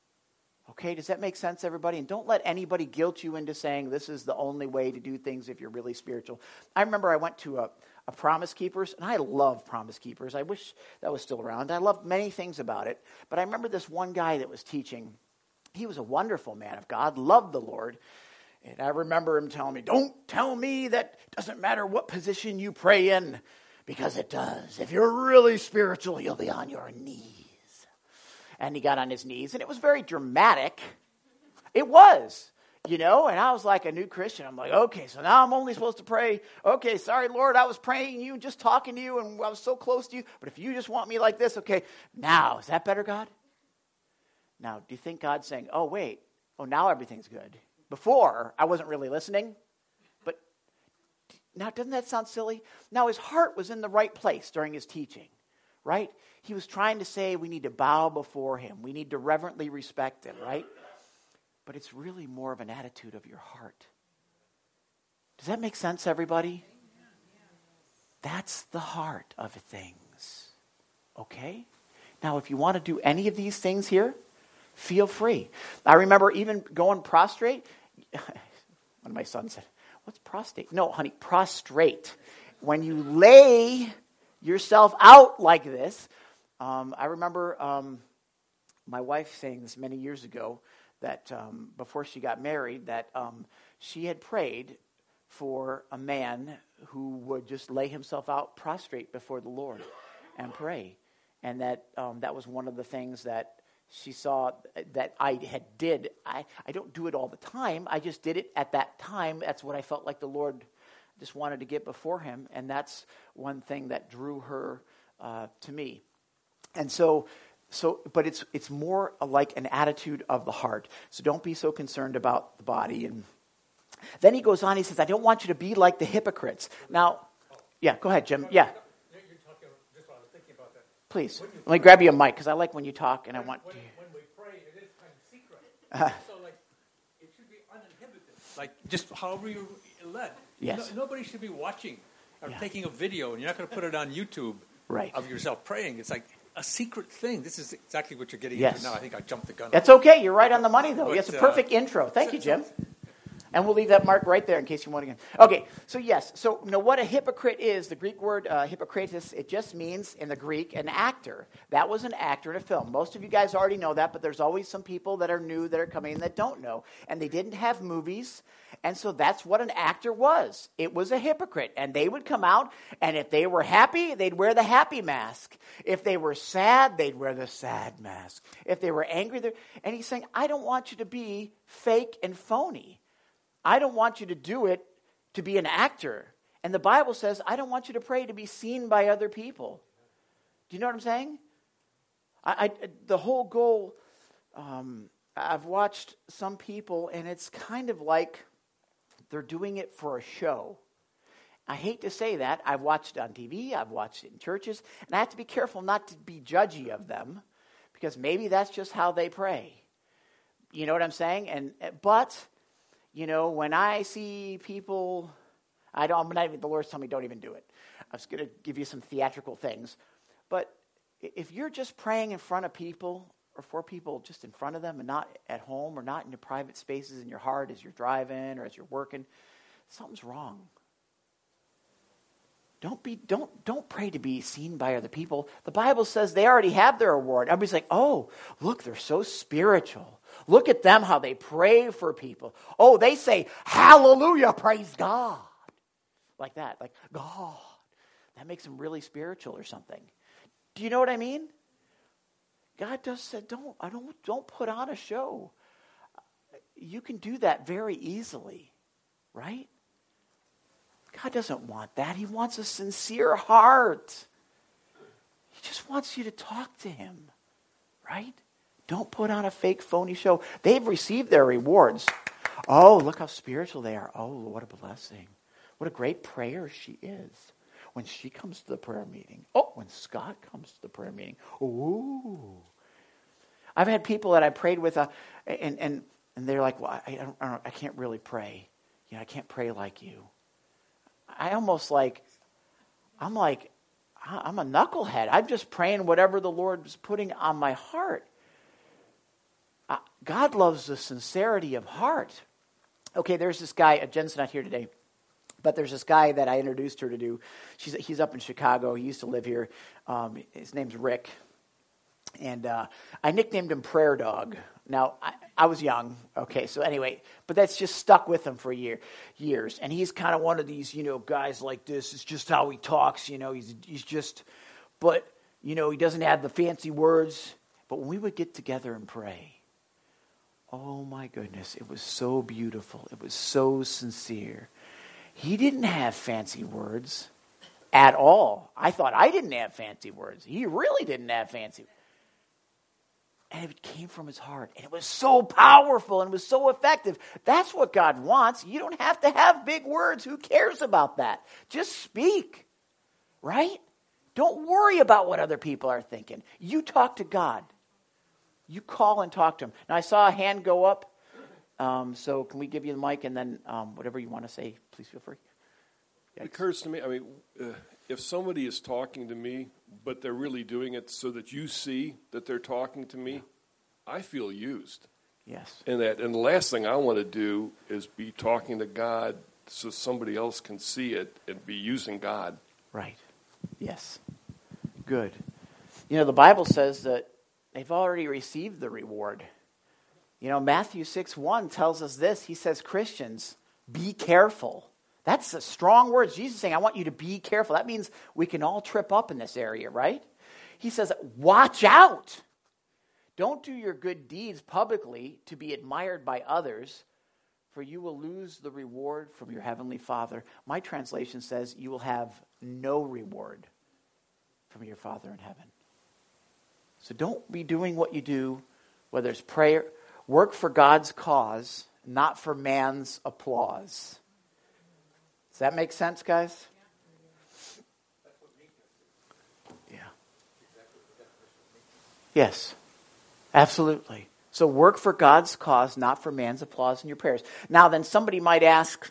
Okay, does that make sense, everybody? And don't let anybody guilt you into saying this is the only way to do things if you're really spiritual. I remember I went to a Promise Keepers, and I love Promise Keepers. I wish that was still around. I loved many things about it. But I remember this one guy that was teaching. He was a wonderful man of God, loved the Lord. And I remember him telling me, don't tell me that it doesn't matter what position you pray in, because it does. If you're really spiritual, you'll be on your knees. And he got on his knees, and it was very dramatic. It was, and I was like a new Christian. I'm like, okay, so now I'm only supposed to pray. Okay, sorry, Lord, I was praying you, just talking to you, and I was so close to you. But if you just want me like this, okay, now, is that better, God? Now, do you think God's saying, oh, wait, now everything's good? Before, I wasn't really listening. But now, doesn't that sound silly? Now, his heart was in the right place during his teaching, right? He was trying to say we need to bow before him. We need to reverently respect him, right? But it's really more of an attitude of your heart. Does that make sense, everybody? That's the heart of things. Okay? Now, if you want to do any of these things here, feel free. I remember even going prostrate. One of my sons said, what's prostate? No, honey, prostrate. When you lay yourself out like this, I remember my wife saying this many years ago, that before she got married, that she had prayed for a man who would just lay himself out prostrate before the Lord and pray. And that was one of the things that she saw that I did. I don't do it all the time. I just did it at that time. That's what I felt like the Lord just wanted to get before him. And that's one thing that drew her to me. And but it's more like an attitude of the heart. So don't be so concerned about the body. And then he goes on, he says, I don't want you to be like the hypocrites. Now, yeah, go ahead, Jim. Yeah. You're talking just while I was thinking about that. Please. Let me grab you a mic, because I like when you talk, and I want to... When we pray, it is kind of secret. So, it should be uninhibited. Just however you're led. Yes. Nobody should be watching or taking a video, and you're not going to put it on YouTube of yourself praying. It's like a secret thing. This is exactly what you're getting into now. I think I jumped the gun. That's okay. You're right on the money, though. It's a perfect intro. Thank you, Jim. And we'll leave that mark right there in case you want again. Okay, so yes. So what a hypocrite is, the Greek word hypocritus, it just means, in the Greek, an actor. That was an actor in a film. Most of you guys already know that, but there's always some people that are new that are coming in that don't know. And they didn't have movies, and so that's what an actor was. It was a hypocrite. And they would come out, and if they were happy, they'd wear the happy mask. If they were sad, they'd wear the sad mask. If they were angry, and he's saying, I don't want you to be fake and phony. I don't want you to do it to be an actor. And the Bible says, I don't want you to pray to be seen by other people. Do you know what I'm saying? The whole goal, I've watched some people, and it's kind of like they're doing it for a show. I hate to say that. I've watched it on TV. I've watched it in churches. And I have to be careful not to be judgy of them, because maybe that's just how they pray. You know what I'm saying? But... when I see people, The Lord's telling me don't even do it. I was going to give you some theatrical things. But if you're just praying in front of people or for people just in front of them and not at home or not in your private spaces in your heart as you're driving or as you're working, something's wrong. Don't pray to be seen by other people. The Bible says they already have their reward. Everybody's like, oh, look, they're so spiritual. Look at them, how they pray for people. Oh, they say, hallelujah, praise God. Like that, like God. That makes them really spiritual or something. Do you know what I mean? God just said, don't put on a show. You can do that very easily, right? God doesn't want that. He wants a sincere heart. He just wants you to talk to him, right? Don't put on a fake, phony show. They've received their rewards. Oh, look how spiritual they are. Oh, what a blessing. What a great prayer she is when she comes to the prayer meeting. Oh, when Scott comes to the prayer meeting. Ooh. I've had people that I prayed with, and they're like, well, I can't really pray. You know, I can't pray like you. I'm a knucklehead. I'm just praying whatever the Lord is putting on my heart. God loves the sincerity of heart. Okay, there's this guy, Jen's not here today, but there's this guy that I introduced her to do. He's up in Chicago. He used to live here. His name's Rick. And I nicknamed him Prayer Dog. Now, I was young, okay, so anyway, but that's just stuck with him for years. And he's kind of one of these, guys like this. It's just how he talks, he's just, but, he doesn't have the fancy words. But when we would get together and pray, oh my goodness, it was so beautiful. It was so sincere. He didn't have fancy words at all. I thought I didn't have fancy words. He really didn't have fancy words. And it came from his heart. And it was so powerful and it was so effective. That's what God wants. You don't have to have big words. Who cares about that? Just speak. Right? Don't worry about what other people are thinking. You talk to God. You call and talk to him. Now, I saw a hand go up. So can we give you the mic? And then whatever you want to say, please feel free. It occurs to me, if somebody is talking to me, but they're really doing it so that you see that they're talking to me, I feel used. Yes. And the last thing I want to do is be talking to God so somebody else can see it and be using God. Right. Yes. Good. The Bible says that they've already received the reward. Matthew 6:1 tells us this. He says, Christians, be careful. That's the strong words. Jesus is saying, I want you to be careful. That means we can all trip up in this area, right? He says, watch out. Don't do your good deeds publicly to be admired by others, for you will lose the reward from your heavenly Father. My translation says you will have no reward from your Father in heaven. So don't be doing what you do, whether it's prayer, work for God's cause, not for man's applause. Does that make sense, guys? Yeah. Yes, absolutely. So work for God's cause, not for man's applause in your prayers. Now then, somebody might ask,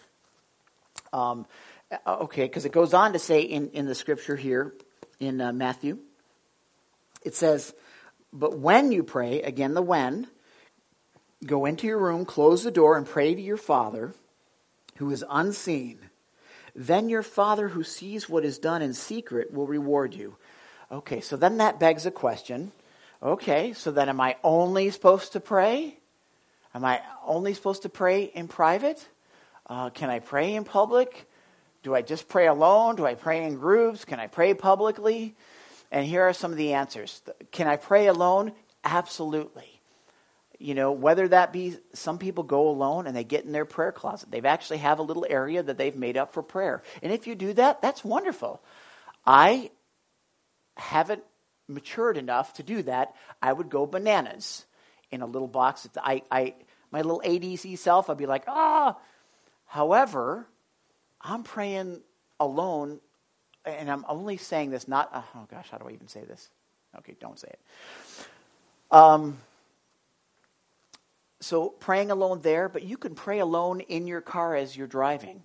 because it goes on to say in the scripture here in Matthew, it says, but when you pray, again the when, go into your room, close the door, and pray to your Father who is unseen. Then your Father who sees what is done in secret will reward you. Okay, so then that begs a question. Okay, so then am I only supposed to pray? Am I only supposed to pray in private? Can I pray in public? Do I just pray alone? Do I pray in groups? Can I pray publicly? And here are some of the answers. Can I pray alone? Absolutely. Whether that be some people go alone and they get in their prayer closet. They've actually have a little area that they've made up for prayer. And if you do that, that's wonderful. I haven't matured enough to do that. I would go bananas in a little box. My little ADC self, I'd be like, However, I'm praying alone, and I'm only saying this not, how do I even say this? Okay, don't say it. So praying alone there, but you can pray alone in your car as you're driving.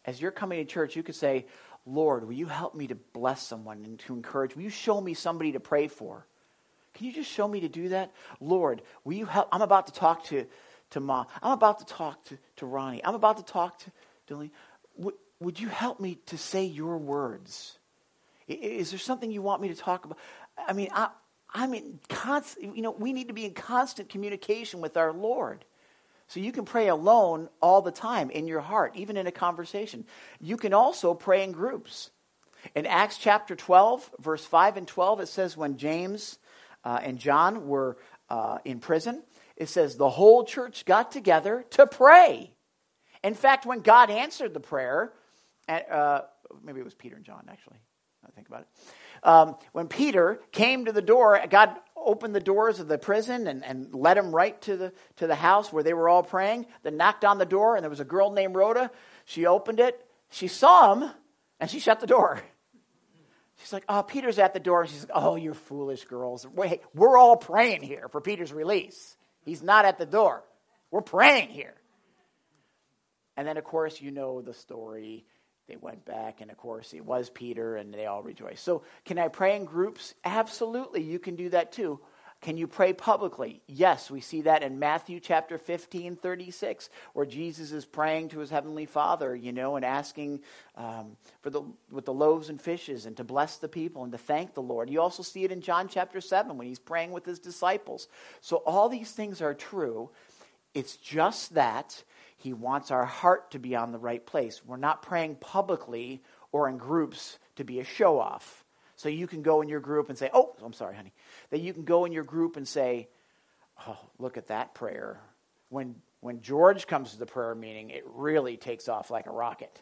As you're coming to church, you could say, Lord, will you help me to bless someone and to encourage? Will you show me somebody to pray for? Can you just show me to do that? Lord, will you help? I'm about to talk to Mom. I'm about to talk to Ronnie. I'm about to talk to Dylan. Would you help me to say your words? Is there something you want me to talk about? I mean, I'm in constant, we need to be in constant communication with our Lord. So you can pray alone all the time in your heart, even in a conversation. You can also pray in groups. In Acts chapter 12, verse 5 and 12, it says when James and John were in prison, it says the whole church got together to pray. In fact, when God answered the prayer, maybe it was Peter and John, actually. I think about it. When Peter came to the door, God opened the doors of the prison and led him right to the house where they were all praying. Then knocked on the door, and there was a girl named Rhoda. She opened it. She saw him, and she shut the door. She's like, oh, Peter's at the door. And she's like, oh, you foolish girls. Wait, we're all praying here for Peter's release. He's not at the door. We're praying here. And then, of course, you know the story. They went back, and of course, it was Peter, and they all rejoiced. So, can I pray in groups? Absolutely, you can do that too. Can you pray publicly? Yes, we see that in Matthew chapter 15, 36, where Jesus is praying to his heavenly Father, and asking with the loaves and fishes, and to bless the people, and to thank the Lord. You also see it in John chapter 7, when he's praying with his disciples. So, all these things are true. It's just that he wants our heart to be on the right place. We're not praying publicly or in groups to be a show-off. So you can go in your group and say, oh, I'm sorry, honey. That you can go in your group and say, oh, look at that prayer. When George comes to the prayer meeting, it really takes off like a rocket.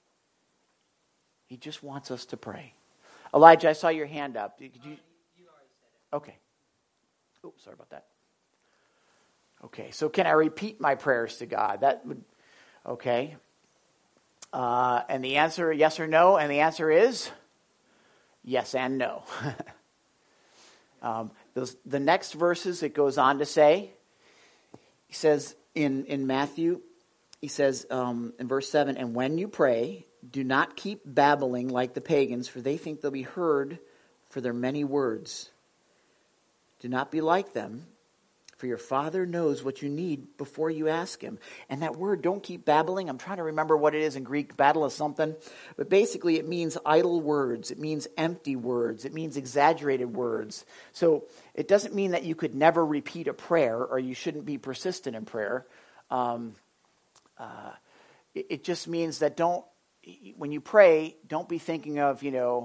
He just wants us to pray. Elijah, I saw your hand up. Could you already said it. Okay. Oh, sorry about that. Okay, so can I repeat my prayers to God? That would, okay. And the answer, yes or no, and the answer is yes and no. The next verses, it goes on to say, he says in Matthew, he says in verse 7, and when you pray, do not keep babbling like the pagans, for they think they'll be heard for their many words. Do not be like them. For your Father knows what you need before you ask him. And that word, don't keep babbling. I'm trying to remember what it is in Greek, battle of something. But basically it means idle words. It means empty words. It means exaggerated words. So it doesn't mean that you could never repeat a prayer or you shouldn't be persistent in prayer. It just means that when you pray, don't be thinking of,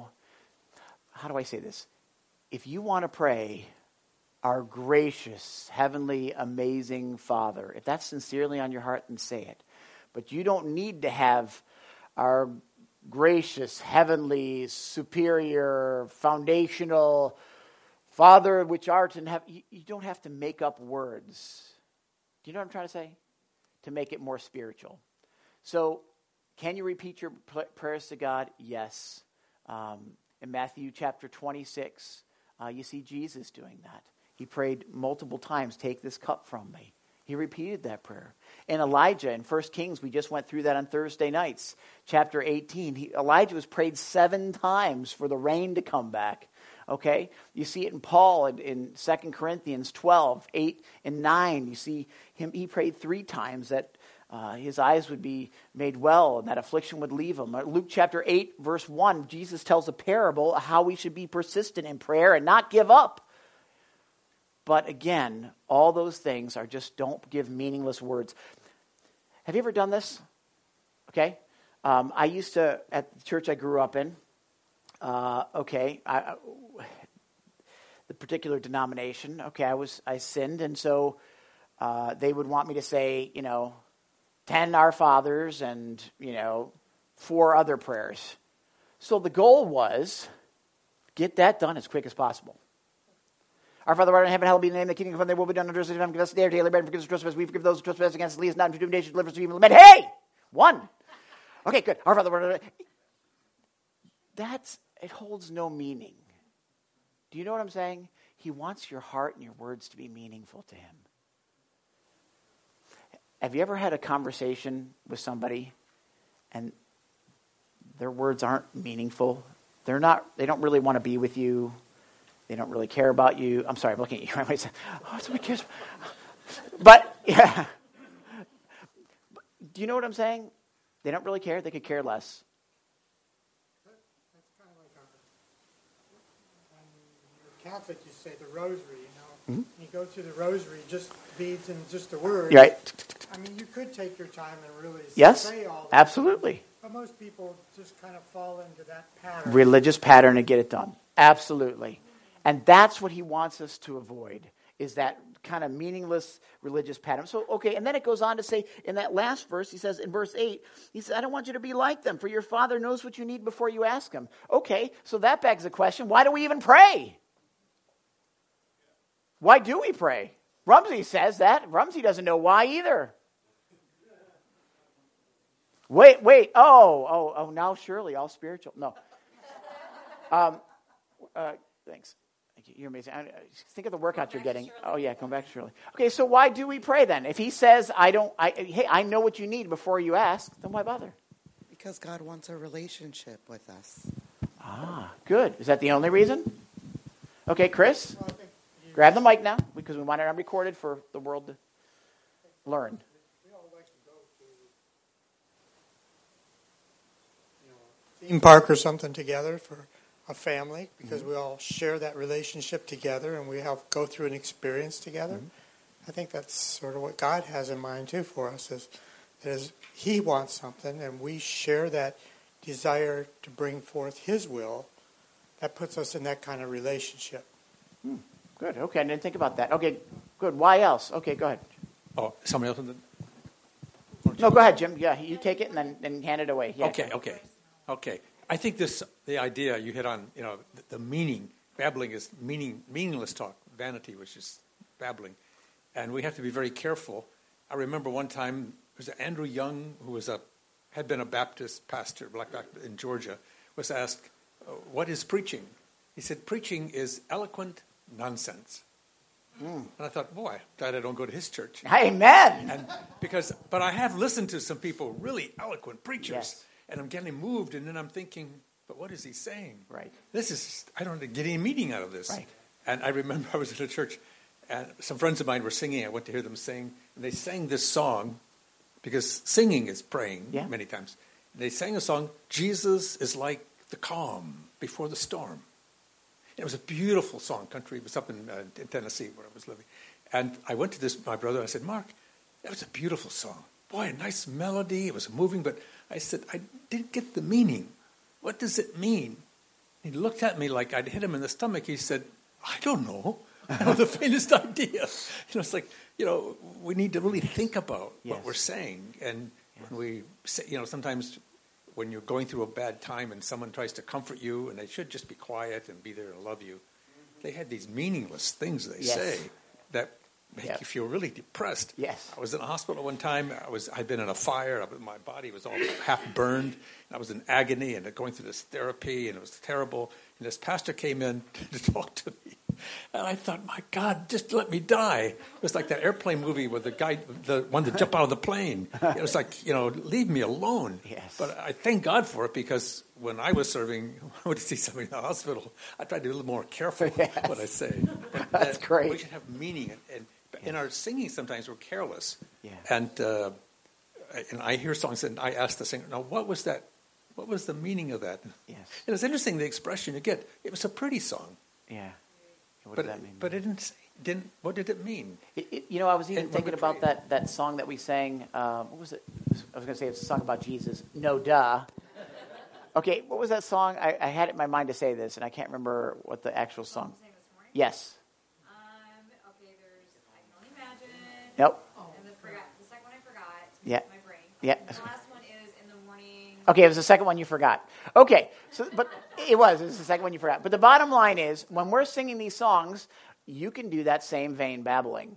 how do I say this? If you want to pray, our gracious, heavenly, amazing Father. If that's sincerely on your heart, then say it. But you don't need to have our gracious, heavenly, superior, foundational Father which art in heaven. You don't have to make up words. Do you know what I'm trying to say? To make it more spiritual. So, can you repeat your prayers to God? Yes. In Matthew chapter 26, you see Jesus doing that. He prayed multiple times, take this cup from me. He repeated that prayer. And Elijah in 1 Kings, we just went through that on Thursday nights. Chapter 18, Elijah was prayed 7 times for the rain to come back. Okay? You see it in Paul in 2 Corinthians 12, 8 and 9. You see him, he prayed 3 times that his eyes would be made well and that affliction would leave him. Luke chapter 8, verse 1, Jesus tells a parable how we should be persistent in prayer and not give up. But again, all those things are just don't give meaningless words. Have you ever done this? Okay. I used to, at the church I grew up in, the particular denomination, I sinned, and so they would want me to say, 10 Our Fathers and, 4 other prayers. So the goal was, get that done as quick as possible. Our Father, who art in heaven, hallowed be thy name. The kingdom come, thy will be done on earth as it is in heaven. Give us today our daily bread, and forgive us our trespasses. We forgive those who trespass against us. Lead us not into temptation, deliver us from evil. Hey! 1. Okay, good. Our Father, who art in heaven. It holds no meaning. Do you know what I'm saying? He wants your heart and your words to be meaningful to him. Have you ever had a conversation with somebody and their words aren't meaningful. They don't really want to be with you. They don't really care about you. I'm sorry, I'm looking at you. Somebody cares. But, yeah. Do you know what I'm saying? They don't really care. They could care less. That's kind of like when you're Catholic, you say the rosary, you know. Mm-hmm. You go through the rosary, just beads and just the words. Right. I mean, you could take your time and really say all that. Absolutely. But most people just kind of fall into that pattern. Religious pattern and get it done. Absolutely. And that's what he wants us to avoid, is that kind of meaningless religious pattern. So, okay, and then it goes on to say, in that last verse, he says, in verse 8, he says, I don't want you to be like them, for your Father knows what you need before you ask him. Okay, so that begs the question, why do we even pray? Why do we pray? Rumsey says that. Rumsey doesn't know why either. Wait. Oh, now surely all spiritual. No. Thanks. You're amazing. Think of the workout you're getting. Oh, yeah, come back to Shirley. Okay, so why do we pray then? If he says, hey, I know what you need before you ask, then why bother? Because God wants a relationship with us. Ah, good. Is that the only reason? Okay, Chris, grab the mic now, because we want it unrecorded for the world to learn. Theme park or something together for a family, because we all share that relationship together and we go through an experience together. I think that's sort of what God has in mind too for us, is he wants something and we share that desire to bring forth his will. That puts us in that kind of relationship. Good. Okay, I didn't think about that. Okay, good. Why else? Okay, go ahead. Oh, somebody else? No, go ahead, Jim. Yeah, you take it and then hand it away. Yeah. Okay. I think the idea you hit on, the meaning, babbling is meaningless talk, vanity, which is babbling. And we have to be very careful. I remember one time, it was Andrew Young, who had been a Baptist pastor, Black Baptist in Georgia, was asked, what is preaching? He said, preaching is eloquent nonsense. And I thought, boy, glad I don't go to his church. Amen. But I have listened to some people, really eloquent preachers. Yes. And I'm getting moved, and then I'm thinking, but what is he saying? Right. I don't get any meaning out of this. Right. And I remember I was at a church, and some friends of mine were singing. I went to hear them sing, and they sang this song, because singing is praying many times. They sang a song, Jesus is like the calm before the storm. It was a beautiful song, country. It was up in Tennessee where I was living. And I went to my brother, and I said, Mark, that was a beautiful song. Boy, a nice melody. It was moving, but I said, I didn't get the meaning. What does it mean? He looked at me like I'd hit him in the stomach. He said, I don't know. I don't have the faintest idea. It's like, we need to really think about what we're saying. And when we say, sometimes when you're going through a bad time and someone tries to comfort you and they should just be quiet and be there and love you, they had these meaningless things they say that make you feel really depressed. Yes. I was in a hospital one time. I'd been in a fire. My body was all half burned. I was in agony and going through this therapy, and it was terrible. And this pastor came in to talk to me. And I thought, my God, just let me die. It was like that airplane movie where the one that jumped out of the plane. It was like, leave me alone. Yes. But I thank God for it, because when I was serving, when I would see somebody in the hospital, I tried to be a little more careful what I say. That's great. We should have meaning. And in our singing, sometimes we're careless. Yeah. And I hear songs, and I ask the singer, now, what was that? What was the meaning of that? Yes. And it's interesting, the expression you get. It was a pretty song. Yeah. What did that mean? But it didn't. What did it mean? I was even thinking about that song that we sang. What was it? I was going to say it's a song about Jesus. No, duh. Okay, what was that song? I had it in my mind to say this, and I can't remember what the actual song. Yes. Okay, there's I Can Only Imagine. Nope. And the second one I forgot. Yeah. My brain. Yeah. The last one is In the Morning. Okay, it was the second one you forgot. Okay, but it was the second one you forgot. But the bottom line is, when we're singing these songs, you can do that same vain babbling.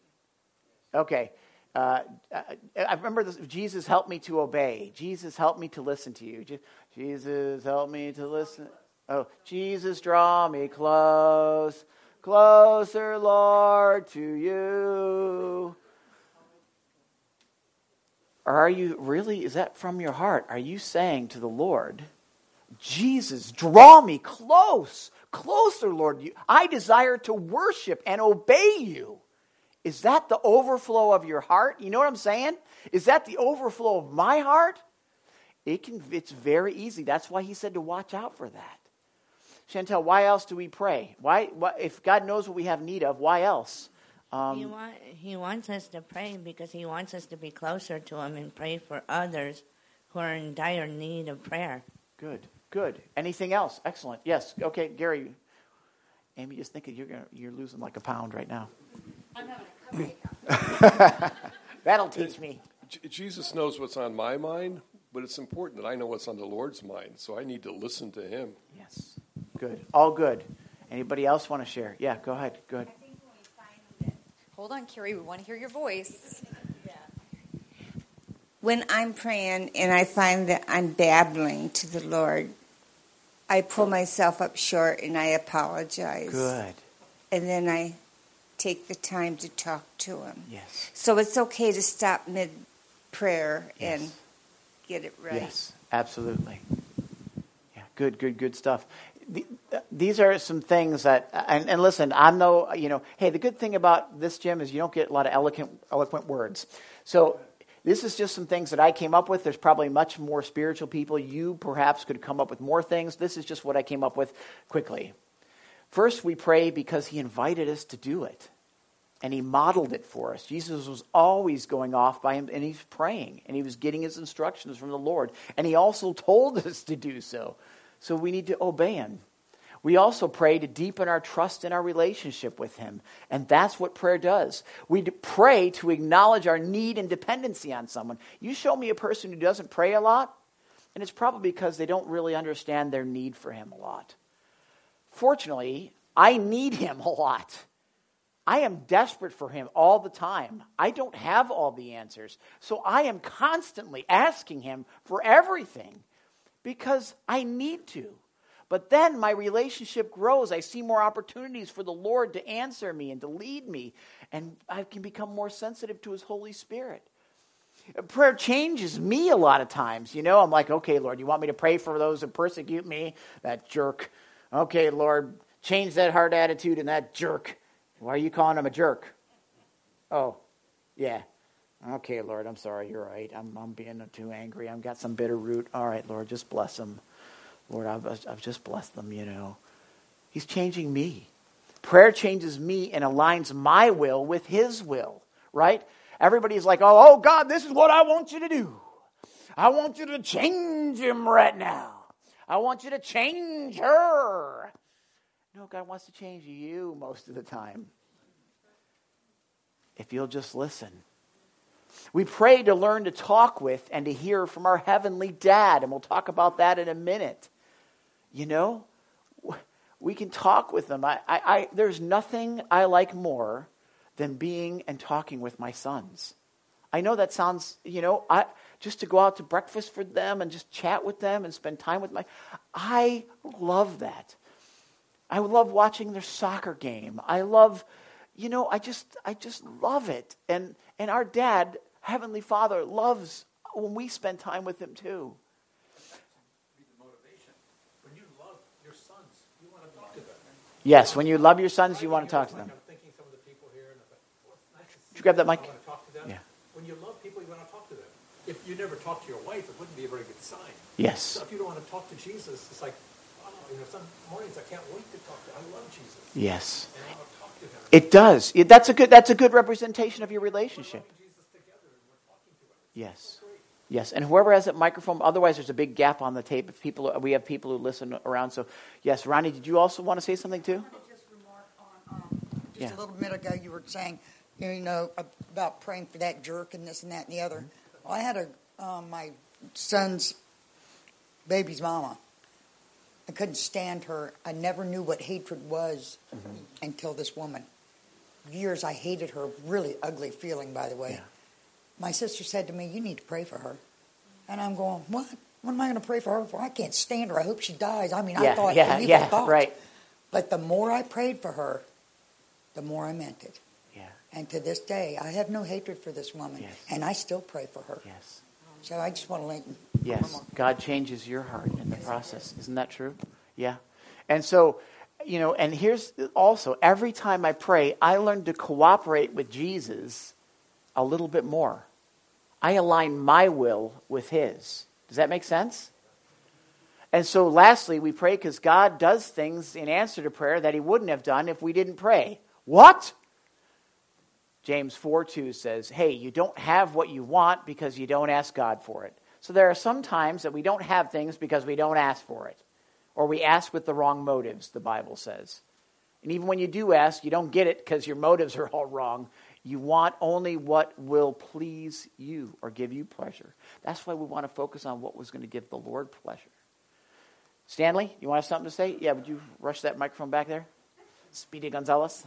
Okay. I remember this, Jesus, help me to obey. Jesus, help me to listen to you. Jesus, help me to listen. Oh, Jesus, draw me close, closer, Lord, to you. Or are you really, is that from your heart? Are you saying to the Lord, Jesus, draw me closer, Lord. I desire to worship and obey you. Is that the overflow of your heart? You know what I'm saying? Is that the overflow of my heart? It's very easy. That's why he said to watch out for that. Chantel, why else do we pray? Why if God knows what we have need of, why else? He wants us to pray because he wants us to be closer to him and pray for others who are in dire need of prayer. Good. Anything else? Excellent. Yes. Okay, Gary. Amy, just thinking you're losing like a pound right now. I'm having a cupcake. That'll teach me. Jesus knows what's on my mind, but it's important that I know what's on the Lord's mind, so I need to listen to him. Yes. Good. All good. Anybody else want to share? Yeah, go ahead. Good. Hold on, Carrie. We want to hear your voice. When I'm praying and I find that I'm babbling to the Lord, I pull myself up short and I apologize. Good. And then I take the time to talk to him. Yes. So it's okay to stop mid-prayer and get it right. Yes, absolutely. Yeah, good stuff. These are some things that, and listen, I'm no, hey, the good thing about this, Jim, is you don't get a lot of eloquent words. So this is just some things that I came up with. There's probably much more spiritual people. You perhaps could come up with more things. This is just what I came up with quickly. First, we pray because he invited us to do it. And he modeled it for us. Jesus was always going off by him, and he's praying. And he was getting his instructions from the Lord. And he also told us to do so. So we need to obey him. We also pray to deepen our trust in our relationship with him. And that's what prayer does. We pray to acknowledge our need and dependency on someone. You show me a person who doesn't pray a lot, and it's probably because they don't really understand their need for him a lot. Fortunately, I need him a lot. I am desperate for him all the time. I don't have all the answers. So I am constantly asking him for everything because I need to. But then my relationship grows. I see more opportunities for the Lord to answer me and to lead me. And I can become more sensitive to his Holy Spirit. Prayer changes me a lot of times. I'm like, okay, Lord, you want me to pray for those who persecute me? That jerk. Okay, Lord, change that hard attitude in that jerk. Why are you calling him a jerk? Oh, yeah. Okay, Lord, I'm sorry. You're right. I'm being too angry. I've got some bitter root. All right, Lord, just bless him. Lord, I've just blessed them, He's changing me. Prayer changes me and aligns my will with his will, right? Everybody's like, oh, God, this is what I want you to do. I want you to change him right now. I want you to change her. No, God wants to change you most of the time. If you'll just listen. We pray to learn to talk with and to hear from our heavenly dad, and we'll talk about that in a minute. We can talk with them. There's nothing I like more than being and talking with my sons. I know that sounds, just to go out to breakfast for them and just chat with them and spend time with I love that. I love watching their soccer game. I love, I just love it. And our dad, Heavenly Father, loves when we spend time with him too. Yes, when you love your sons, you want to talk to them. I'm thinking some of the people here, and I thought, well, it's nice to see. Did you grab that mic? I want to talk to them. Yeah. When you love people, you want to talk to them. If you never talk to your wife, it wouldn't be a very good sign. Yes. So if you don't want to talk to Jesus, it's like, some mornings I can't wait to talk to him. I love Jesus. Yes. And I want to talk to him. It does. That's a good representation of your relationship. We're loving Jesus together, and we're talking to him. Yes. Yes, and whoever has that microphone, otherwise there's a big gap on the tape. We have people who listen around. So, yes, Ronnie, did you also want to say something too? I want to just remark on, a little minute ago you were saying, about praying for that jerk and this and that and the other. Well, I had my son's baby's mama. I couldn't stand her. I never knew what hatred was until this woman. Years I hated her. Really ugly feeling, by the way. Yeah. My sister said to me, you need to pray for her. And I'm going, what? What am I going to pray for her for? I can't stand her. I hope she dies. I mean, I thought evil thoughts. Right. But the more I prayed for her, the more I meant it. Yeah. And to this day, I have no hatred for this woman. Yes. And I still pray for her. Yes. So I just want to let Yes. God changes your heart in the process. Isn't that true? Yeah. And so, and here's also, every time I pray, I learn to cooperate with Jesus a little bit more. I align my will with his. Does that make sense? And so lastly, we pray because God does things in answer to prayer that he wouldn't have done if we didn't pray. What? James 4:2 says, hey, you don't have what you want because you don't ask God for it. So there are some times that we don't have things because we don't ask for it. Or we ask with the wrong motives, the Bible says. And even when you do ask, you don't get it because your motives are all wrong. You want only what will please you or give you pleasure. That's why we want to focus on what was going to give the Lord pleasure. Stanley, you want to have something to say? Yeah, would you rush that microphone back there? Speedy Gonzalez.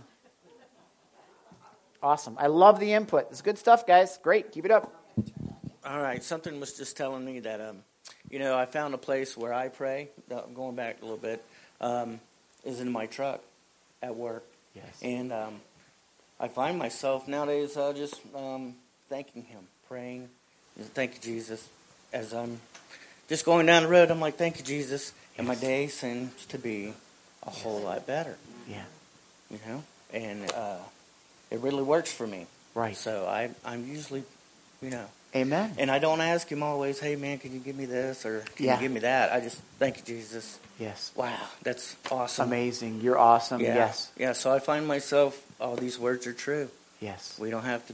Awesome. I love the input. It's good stuff, guys. Great. Keep it up. All right. Something was just telling me that, I found a place where I pray. Going back a little bit, is in my truck at work. Yes. And I find myself nowadays just thanking him, praying. Thank you, Jesus. As I'm just going down the road, I'm like, thank you, Jesus. And my day seems to be a whole lot better. Yeah. And it really works for me. Right. So I'm usually, Amen. And I don't ask him always, hey, man, can you give me this or can you give me that? I just, thank you, Jesus. Yes. Wow, that's awesome. Amazing. You're awesome. Yeah. Yes. Yeah, so I find myself, all these words are true. Yes. We don't have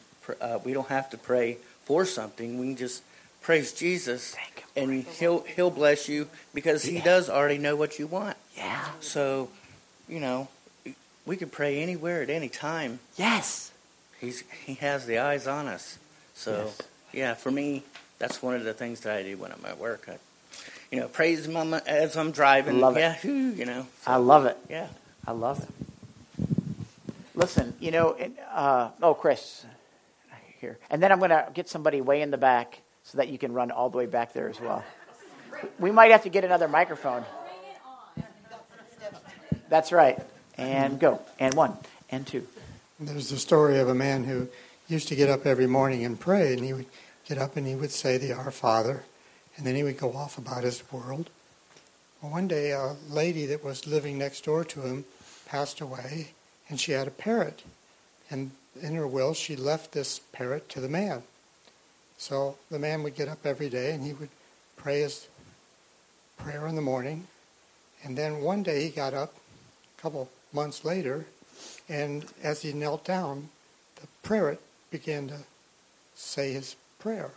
to pray for something. We can just praise Jesus, and he'll bless you because he does already know what you want. Yeah. So, we can pray anywhere at any time. Yes. He has the eyes on us. So, for me, that's one of the things that I do when I'm at work. I, praise him as I'm driving. Love it. Yeah, So, I love it. Yeah. I love it. Listen, Chris, here. And then I'm going to get somebody way in the back so that you can run all the way back there as well. We might have to get another microphone. That's right. And go. And 1. And 2. There's the story of a man who used to get up every morning and pray, and he would get up and he would say the Our Father, and then he would go off about his world. Well, one day a lady that was living next door to him passed away, and she had a parrot. And in her will, she left this parrot to the man. So the man would get up every day, and he would pray his prayer in the morning. And then one day he got up, a couple months later, and as he knelt down, the parrot began to say his prayer.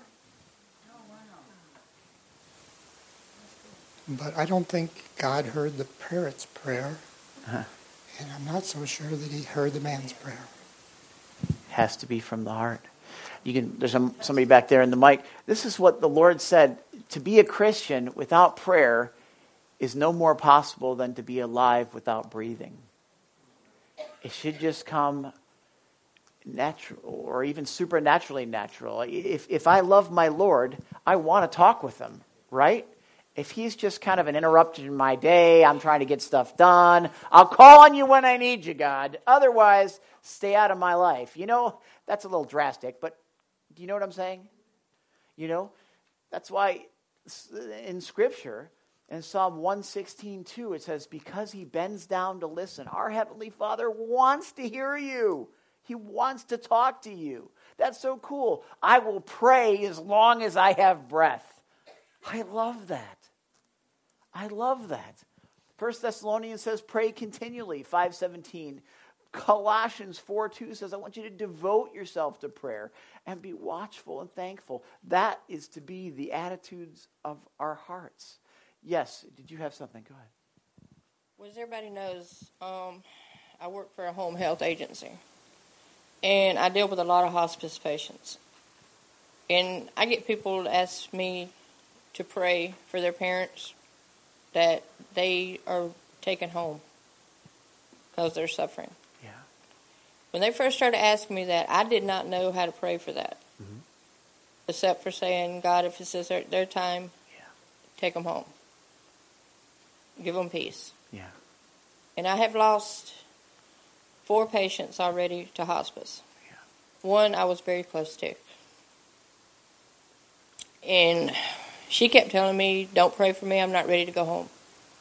But I don't think God heard the parrot's prayer, and I'm not so sure that he heard the man's prayer. Has to be from the heart. There's somebody back there in the mic. This is what the Lord said. To be a Christian without prayer is no more possible than to be alive without breathing. It should just come natural or even supernaturally natural. If I love my Lord, I want to talk with him, right? If he's just kind of an interruption in my day, I'm trying to get stuff done, I'll call on you when I need you, God. Otherwise, stay out of my life. That's a little drastic, but do you know what I'm saying? That's why in Scripture, in Psalm 116:2, it says, because he bends down to listen, our Heavenly Father wants to hear you. He wants to talk to you. That's so cool. I will pray as long as I have breath. I love that. I love that. 1 Thessalonians says, pray continually, 5:17. Colossians 4:2 says, I want you to devote yourself to prayer and be watchful and thankful. That is to be the attitudes of our hearts. Yes, did you have something? Go ahead. Well, as everybody knows, I work for a home health agency, and I deal with a lot of hospice patients. And I get people to ask me to pray for their parents that they are taken home because they're suffering. Yeah. When they first started asking me that, I did not know how to pray for that, except for saying, God, if it's their time, take them home. Give them peace. Yeah. And I have lost 4 patients already to hospice. one I was very close to. And she kept telling me, don't pray for me, I'm not ready to go home.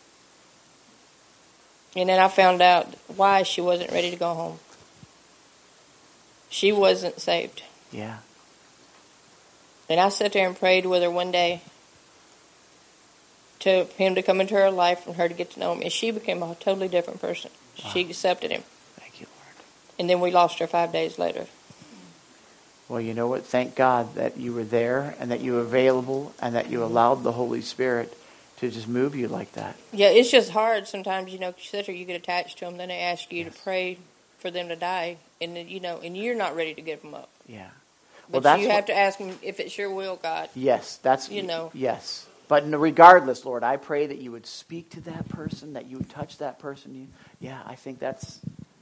And then I found out why she wasn't ready to go home. She wasn't saved. Yeah. And I sat there and prayed with her one day to him to come into her life and her to get to know him. And she became a totally different person. Wow. She accepted him. Thank you, Lord. And then we lost her 5 days later. Well, you know what? Thank God that you were there and that you were available and that you allowed the Holy Spirit to just move you like that. Yeah, it's just hard sometimes, you get attached to them, then they ask you to pray for them to die, and and you're not ready to give them up. Yeah. Well, but you have to ask them if it's your will, God. Yes, yes. But regardless, Lord, I pray that you would speak to that person, that you would touch that person. Yeah, I think that's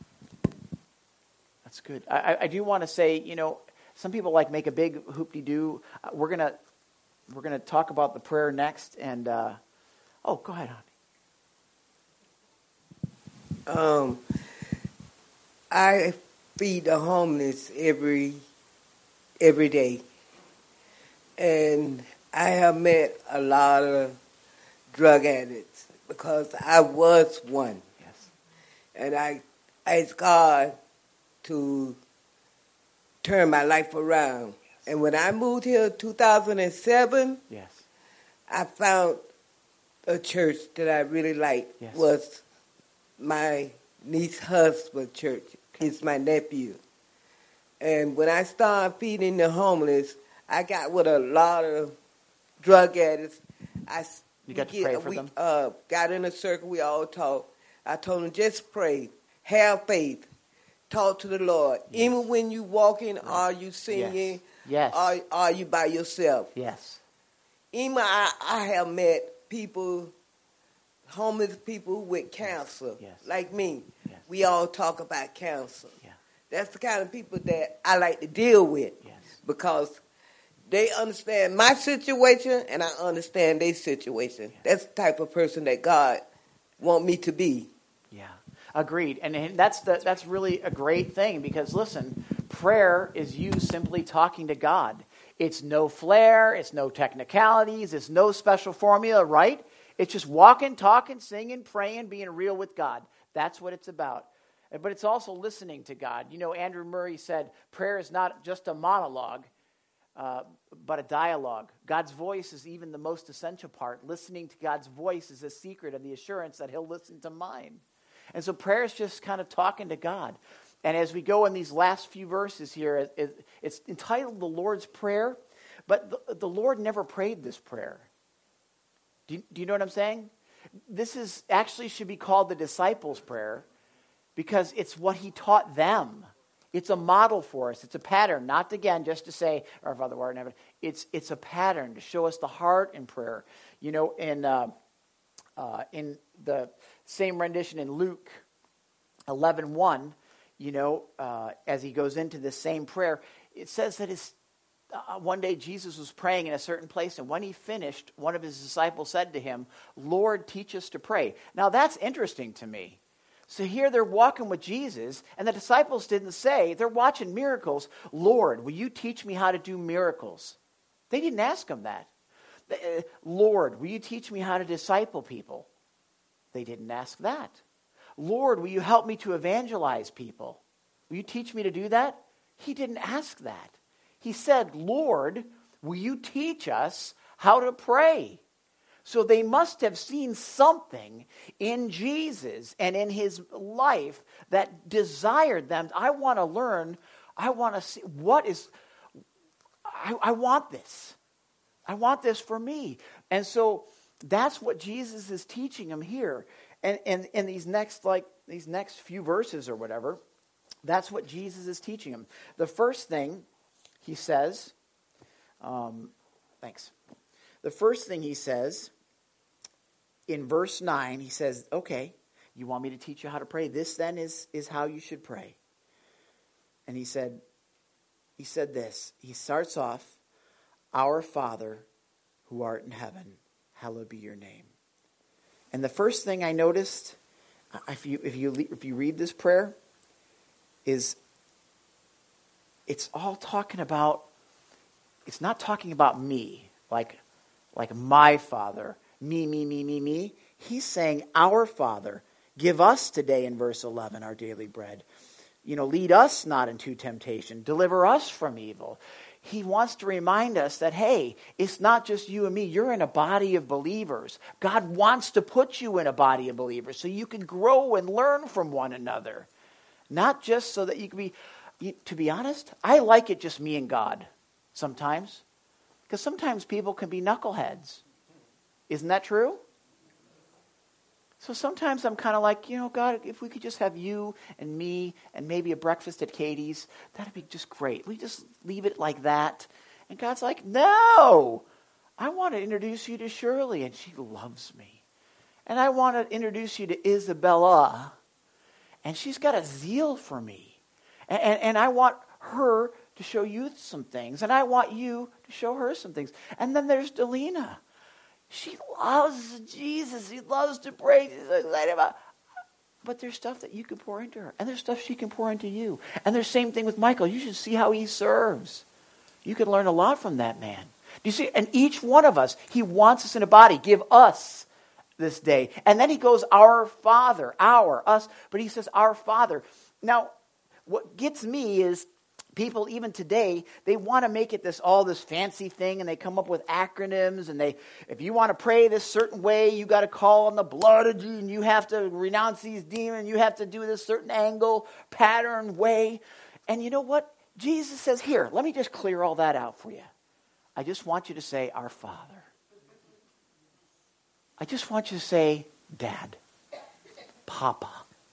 good. I do want to say, some people make a big hoop-de-doo. We're gonna talk about the prayer next, and go ahead, honey. I feed the homeless every day, and I have met a lot of drug addicts because I was one. Yes. And I asked God to turn my life around. Yes. And when I moved here in 2007, yes, I found a church that I really liked. Yes. Was my niece's husband's church. Okay. It's my nephew. And when I started feeding the homeless, I got with a lot of drug addicts. You got to pray for them? Got in a circle, we all talked. I told them, just pray, have faith, talk to the Lord. Yes. Even when you walking, right. Are you singing? Yes. Are you by yourself? Yes. Even I have met people, homeless people with cancer, yes. like me. Yes. We all talk about cancer. Yeah. That's the kind of people that I like to deal with. Yes. Because they understand my situation and I understand their situation. Yeah. That's the type of person that God want me to be. Yeah, agreed. And that's really a great thing because, listen, prayer is you simply talking to God. It's no flair. It's no technicalities. It's no special formula, right? It's just walking, talking, singing, praying, being real with God. That's what it's about. But it's also listening to God. Andrew Murray said prayer is not just a monologue, but a dialogue. God's voice is even the most essential part. Listening to God's voice is a secret of the assurance that he'll listen to mine. And so prayer is just kind of talking to God. And as we go in these last few verses here, it's entitled the Lord's Prayer, but the Lord never prayed this prayer. Do you know what I'm saying? This is actually should be called the disciples' prayer because it's what he taught them. It's a model for us. It's a pattern, not again just to say, Our Father who art in heaven. It's a pattern to show us the heart in prayer. In the same rendition in Luke 11:1, as he goes into this same prayer, it says that one day Jesus was praying in a certain place, and when he finished, one of his disciples said to him, "Lord, teach us to pray." Now that's interesting to me. So here they're walking with Jesus, and the disciples didn't say, they're watching miracles, "Lord, will you teach me how to do miracles?" They didn't ask him that. "Lord, will you teach me how to disciple people?" They didn't ask that. "Lord, will you help me to evangelize people? Will you teach me to do that?" He didn't ask that. He said, "Lord, will you teach us how to pray?" So they must have seen something in Jesus and in his life that desired them. I want to learn. I want to see I want this. I want this for me. And so that's what Jesus is teaching them here. And in these next few verses or whatever, that's what Jesus is teaching them. The first thing he says, thanks. The first thing he says in verse 9, he says, "Okay, you want me to teach you how to pray? This then is how you should pray." And he said this. He starts off, "Our Father who art in heaven, hallowed be your name." And the first thing I noticed, if you read this prayer, is it's all talking about, it's not talking about me, like my Father, me. He's saying, our Father, give us today in verse 11 our daily bread. Lead us not into temptation. Deliver us from evil. He wants to remind us that, hey, it's not just you and me. You're in a body of believers. God wants to put you in a body of believers so you can grow and learn from one another. Not just so that you can be, to be honest, I like it just me and God sometimes. Because sometimes people can be knuckleheads. Isn't that true? So sometimes I'm kind of like, God, if we could just have you and me and maybe a breakfast at Katie's, that'd be just great. We just leave it like that. And God's like, no, I want to introduce you to Shirley, and she loves me. And I want to introduce you to Isabella, and she's got a zeal for me. And I want her to show you some things, and I want you to show her some things. And then there's Delina. She loves Jesus. She loves to pray. She's so excited about. But there's stuff that you can pour into her. And there's stuff she can pour into you. And there's the same thing with Michael. You should see how he serves. You can learn a lot from that man. Do you see? And each one of us, he wants us in a body. Give us this day. And then he goes, our Father, us. But he says, our Father. Now, what gets me is, people, even today, they want to make it this fancy thing, and they come up with acronyms, and if you want to pray this certain way, you got to call on the blood of Jesus, and you have to renounce these demons, you have to do this certain angle, pattern, way. And you know what? Jesus says, here, let me just clear all that out for you. I just want you to say, our Father. I just want you to say, Dad, Papa.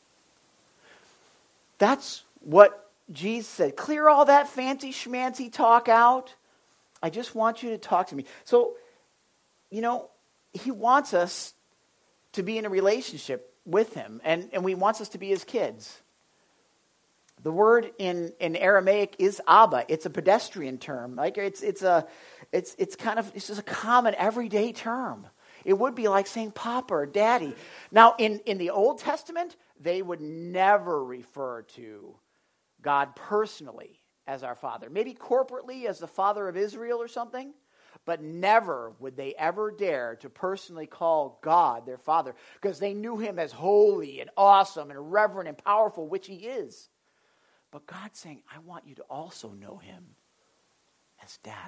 That's what Jesus said. Clear all that fancy schmancy talk out. I just want you to talk to me. So, he wants us to be in a relationship with him, and he wants us to be his kids. The word in Aramaic is Abba. It's a pedestrian term. Like it's just a common everyday term. It would be like saying Papa or Daddy. Now, in the Old Testament, they would never refer to God personally as our Father. Maybe corporately as the Father of Israel or something, but never would they ever dare to personally call God their Father, because they knew him as holy and awesome and reverent and powerful, which he is. But God's saying, I want you to also know him as Dad.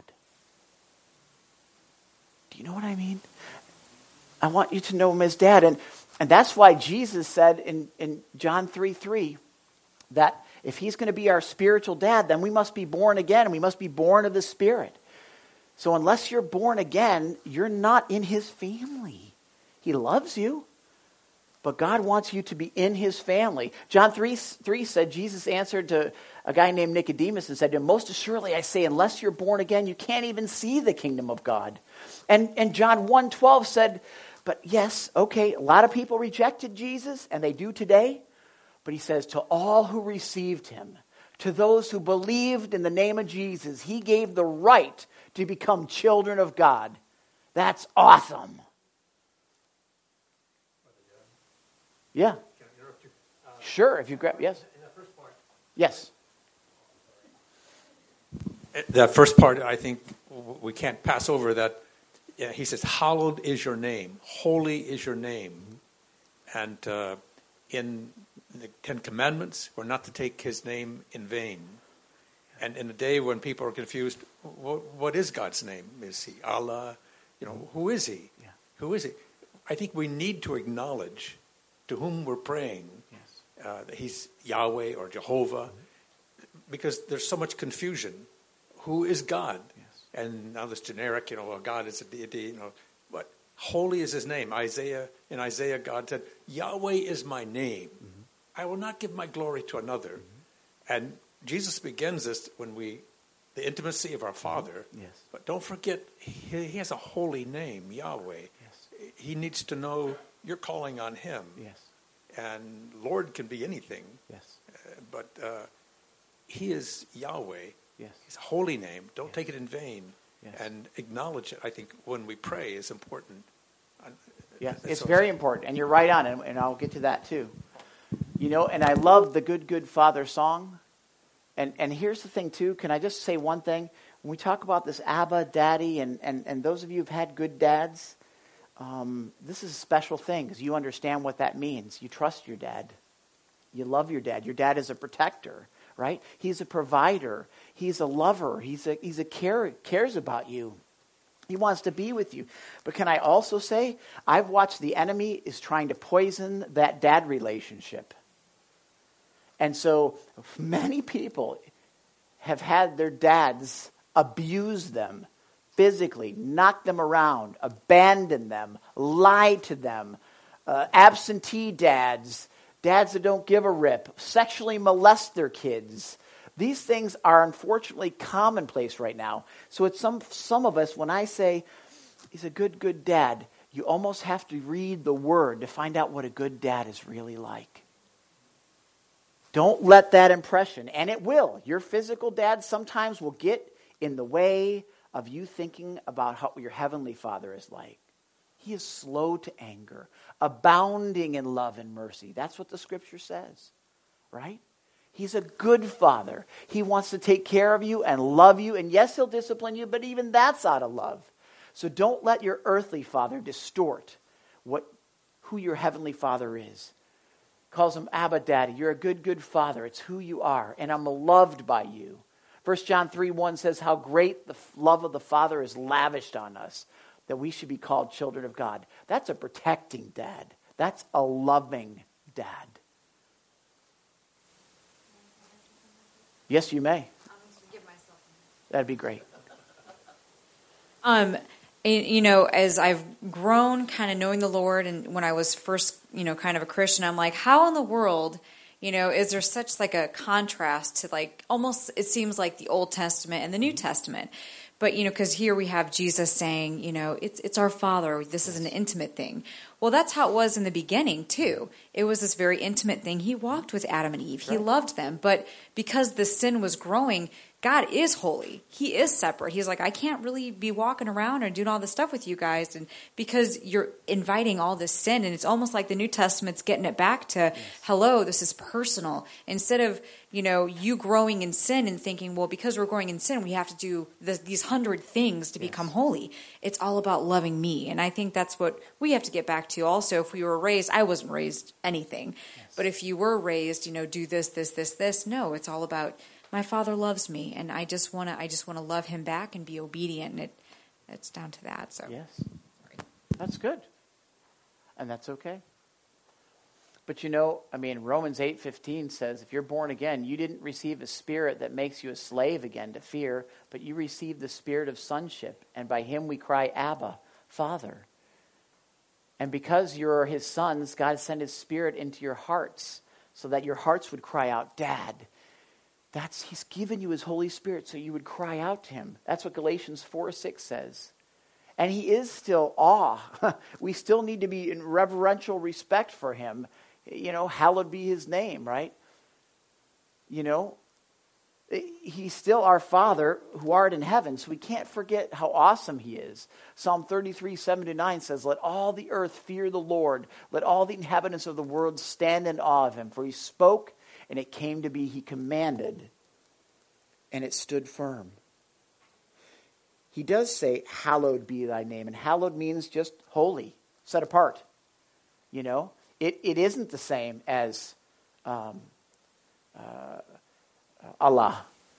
Do you know what I mean? I want you to know him as Dad. And that's why Jesus said in John 3:3 that if he's going to be our spiritual dad, then we must be born again, and we must be born of the Spirit. So unless you're born again, you're not in his family. He loves you, but God wants you to be in his family. John 3 said, Jesus answered to a guy named Nicodemus and said to him, most assuredly I say, unless you're born again, you can't even see the kingdom of God. And John 1:12 said, but yes, okay, a lot of people rejected Jesus, and they do today. But he says, to all who received him, to those who believed in the name of Jesus, he gave the right to become children of God. That's awesome. Yeah. Can I interrupt you? Sure, if you grab, yes. In that first part. Yes. That first part, I think we can't pass over that. He says, hallowed is your name. Holy is your name. And in the Ten Commandments, we're not to take his name in vain. And in a day when people are confused, what is God's name? Is he Allah? Who is he? Yeah. Who is he? I think we need to acknowledge to whom we're praying. Yes. That he's Yahweh or Jehovah, because there's so much confusion. Who is God? Yes. And now this generic, God is a deity, but holy is his name. In Isaiah, God said, Yahweh is my name. Mm-hmm. I will not give my glory to another. Mm-hmm. And Jesus begins this when the intimacy of our Father. Yes. But don't forget, he has a holy name, Yahweh. Yes. He needs to know you're calling on him. Yes. And Lord can be anything. Yes. But he is Yahweh. Yes. His holy name. Don't take it in vain. Yes. And acknowledge it, I think, when we pray is important. Yeah, it's very important. And you're right on, and I'll get to that too. And I love the Good, Good Father song. And here's the thing, too. Can I just say one thing? When we talk about this Abba, Daddy, and those of you who've had good dads, this is a special thing because you understand what that means. You trust your dad. You love your dad. Your dad is a protector, right? He's a provider. He's a lover. He's a cares about you. He wants to be with you. But can I also say, I've watched the enemy is trying to poison that dad relationship. And so many people have had their dads abuse them physically, knock them around, abandon them, lie to them, absentee dads, dads that don't give a rip, sexually molest their kids. These things are unfortunately commonplace right now. So it's some of us, when I say he's a good dad, you almost have to read the Word to find out what a good dad is really like. Don't let that impression, and it will. Your physical dad sometimes will get in the way of you thinking about how your heavenly Father is like. He is slow to anger, abounding in love and mercy. That's what the Scripture says, right? He's a good Father. He wants to take care of you and love you, and yes, He'll discipline you, but even that's out of love. So don't let your earthly father distort who your heavenly Father is. Calls him Abba, Daddy. You're a good Father. It's who you are, and I'm loved by you. 1 John 3:1 says how great the love of the Father is lavished on us, that we should be called children of God. That's a protecting dad. That's a loving dad. Yes, you may. That'd be great. As I've grown kind of knowing the Lord, and when I was first, kind of a Christian, I'm like, how in the world, is there such like a contrast to like almost, it seems like the Old Testament and the New Testament. But, because here we have Jesus saying, it's our Father. This is an intimate thing. Well, that's how it was in the beginning, too. It was this very intimate thing. He walked with Adam and Eve. He loved them. But because the sin was growing, God is holy. He is separate. He's like, I can't really be walking around and doing all this stuff with you guys. And because you're inviting all this sin, and it's almost like the New Testament's getting it back to, hello, this is personal. Instead of, you growing in sin and thinking, well, because we're growing in sin, we have to do these 100 things to become holy. It's all about loving me. And I think that's what we have to get back to also. If we were raised, I wasn't raised anything, but if you were raised, do this, no, it's all about, my Father loves me, and I just want to love Him back and be obedient, and it's down to that. So yes, that's good, and that's okay. But Romans 8:15 says, if you're born again, you didn't receive a spirit that makes you a slave again to fear, but you received the spirit of sonship, and by Him we cry, Abba, Father. And because you're His sons, God sent His Spirit into your hearts so that your hearts would cry out, Dad. He's given you His Holy Spirit so you would cry out to Him. That's what Galatians 4:6 says. And He is still awe. We still need to be in reverential respect for Him. Hallowed be His name, right? He's still our Father who art in heaven, so we can't forget how awesome He is. Psalm 33:7-9 says, let all the earth fear the Lord. Let all the inhabitants of the world stand in awe of Him. For He spoke, and it came to be. He commanded, and it stood firm. He does say, hallowed be thy name. And hallowed means just holy, set apart. It isn't the same as Allah.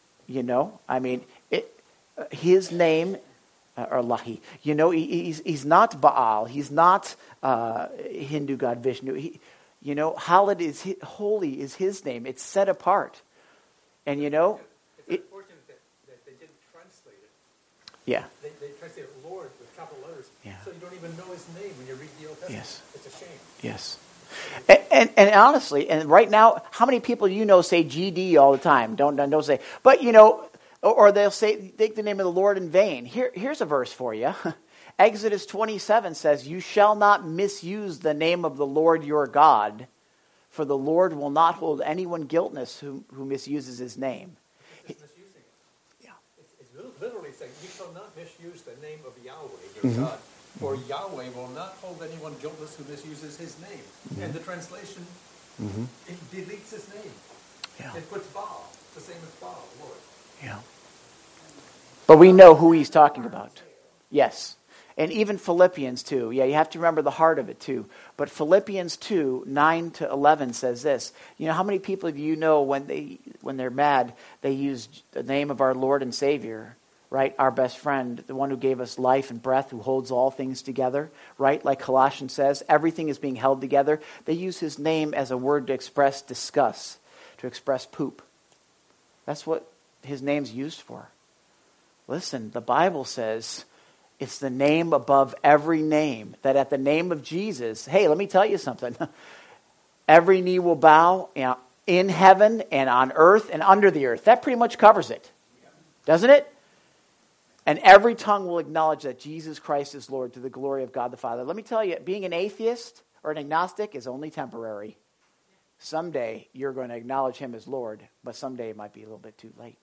His name, or Lahi. He's not Baal. He's not Hindu god Vishnu. Hallowed is holy is His name. It's set apart. And it's unfortunate that they didn't translate it. Yeah. They translated Lord with capital letters. Yeah. So you don't even know His name when you read the Old Testament. Yes. It's a shame. Yes. And honestly, and right now, how many people say GD all the time? Don't say. But or they'll say take the name of the Lord in vain. Here's a verse for you. Exodus 27 says, you shall not misuse the name of the Lord your God, for the Lord will not hold anyone guiltless who misuses His name. It's misusing it. Yeah. It's literally saying, you shall not misuse the name of Yahweh, your God, for Yahweh will not hold anyone guiltless who misuses His name. And the translation, it deletes His name. Yeah. It puts Baal. the same as Bob, Lord. Yeah. But we know who he's talking about. Yes. And even Philippians 2. Yeah, you have to remember the heart of it too. But Philippians 2, 9 to 11 says this. You know, how many people do you know when they're mad, they use the name of our Lord and Savior, right? Our best friend, the one who gave us life and breath, who holds all things together, right? Like Colossians says, everything is being held together. They use his name as a word to express disgust, to express poop. That's what his name's used for. Listen, the Bible says it's the name above every name, that at the name of Jesus, hey, let me tell you something. Every knee will bow in heaven and on earth and under the earth. That pretty much covers it, doesn't it? And every tongue will acknowledge that Jesus Christ is Lord to the glory of God the Father. Let me tell you, being an atheist or an agnostic is only temporary. Someday you're going to acknowledge him as Lord, but someday it might be a little bit too late.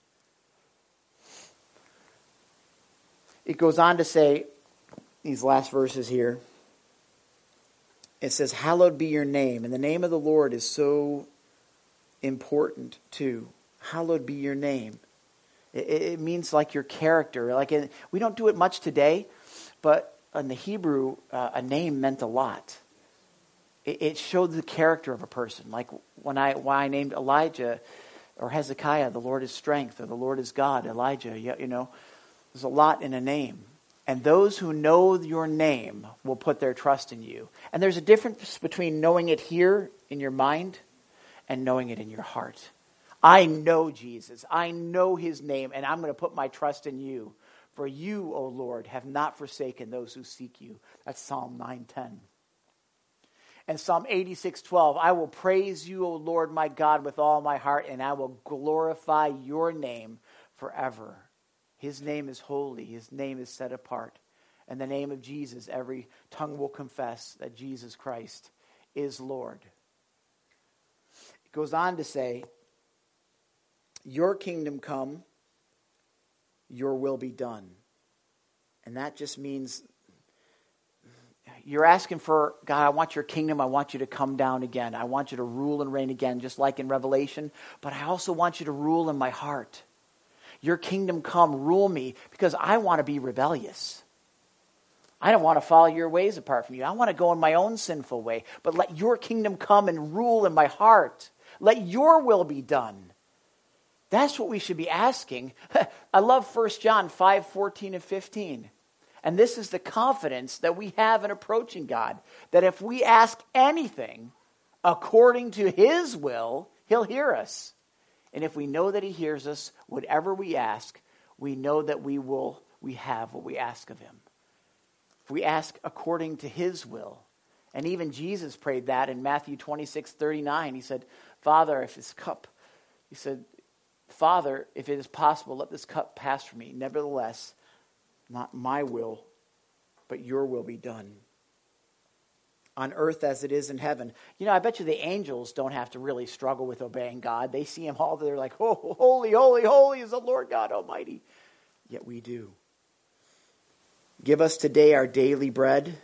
It goes on to say, these last verses here, it says, hallowed be your name. And the name of the Lord is so important too. Hallowed be your name. It means like your character. We don't do it much today, but in the Hebrew, a name meant a lot. It showed the character of a person. Like why I named Elijah or Hezekiah, the Lord is strength, or the Lord is God, Elijah, you know. There's a lot in a name. And those who know your name will put their trust in you. And there's a difference between knowing it here in your mind and knowing it in your heart. I know Jesus. I know his name, and I'm going to put my trust in you. For you, O Lord, have not forsaken those who seek you. That's Psalm 9:10. And Psalm 86:12, I will praise you, O Lord, my God, with all my heart, and I will glorify your name forever. His name is holy. His name is set apart. In the name of Jesus, every tongue will confess that Jesus Christ is Lord. It goes on to say, your kingdom come, your will be done. And that just means you're asking for, God, I want your kingdom. I want you to come down again. I want you to rule and reign again, just like in Revelation. But I also want you to rule in my heart. Your kingdom come, rule me, because I want to be rebellious. I don't want to follow your ways apart from you. I want to go in my own sinful way. But let your kingdom come and rule in my heart. Let your will be done. That's what we should be asking. I love 1 John 5:14 and 15. And this is the confidence that we have in approaching God. That if we ask anything according to his will, he'll hear us. And if we know that he hears us, whatever we ask, we know that we have what we ask of him. If we ask according to his will. And even Jesus prayed that in Matthew 26:39. He said, Father, if it is possible, let this cup pass from me. Nevertheless, not my will, but your will be done. On earth as it is in heaven. You know, I bet you the angels don't have to really struggle with obeying God. They see him all, they're like, oh, holy, holy, holy is the Lord God Almighty. Yet we do. Give us today our daily bread.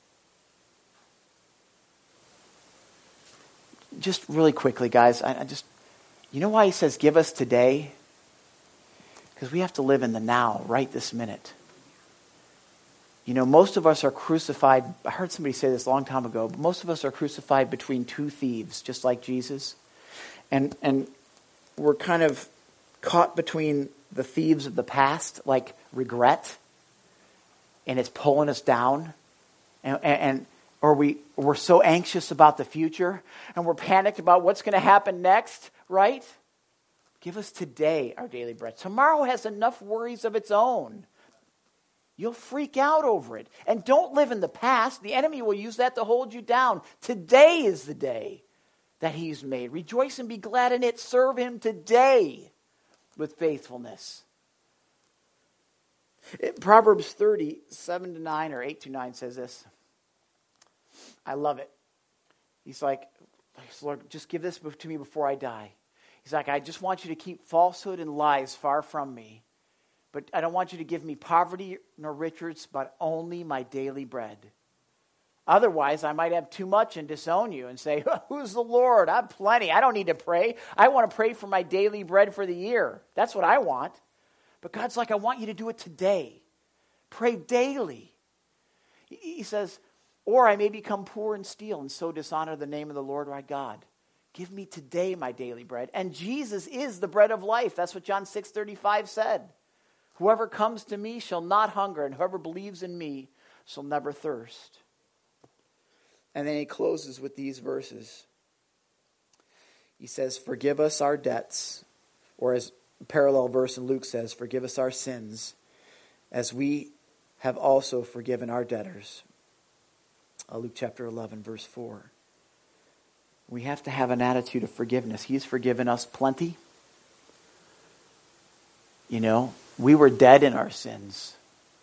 Just really quickly, guys, you know why he says give us today? Because we have to live in the now, right this minute. You know, most of us are crucified. I heard somebody say this a long time ago, but most of us are crucified between two thieves, just like Jesus. And we're kind of caught between the thieves of the past, like regret, and it's pulling us down. Or we're so anxious about the future, and we're panicked about what's going to happen next, right? Give us today our daily bread. Tomorrow has enough worries of its own. You'll freak out over it. And don't live in the past. The enemy will use that to hold you down. Today is the day that he's made. Rejoice and be glad in it. Serve him today with faithfulness. Proverbs 30, 7-9 or 8-9 says this. I love it. He's like, Lord, just give this to me before I die. He's like, I just want you to keep falsehood and lies far from me. But I don't want you to give me poverty nor riches, but only my daily bread. Otherwise, I might have too much and disown you and say, who's the Lord? I have plenty. I don't need to pray. I want to pray for my daily bread for the year. That's what I want. But God's like, I want you to do it today. Pray daily. He says, or I may become poor and steal and so dishonor the name of the Lord my God. Give me today my daily bread. And Jesus is the bread of life. That's what John 6:35 said. Whoever comes to me shall not hunger, and whoever believes in me shall never thirst. And then he closes with these verses. He says, forgive us our debts, or as a parallel verse in Luke says, forgive us our sins, as we have also forgiven our debtors. Luke chapter 11, verse 4. We have to have an attitude of forgiveness. He's forgiven us plenty. You know, we were dead in our sins.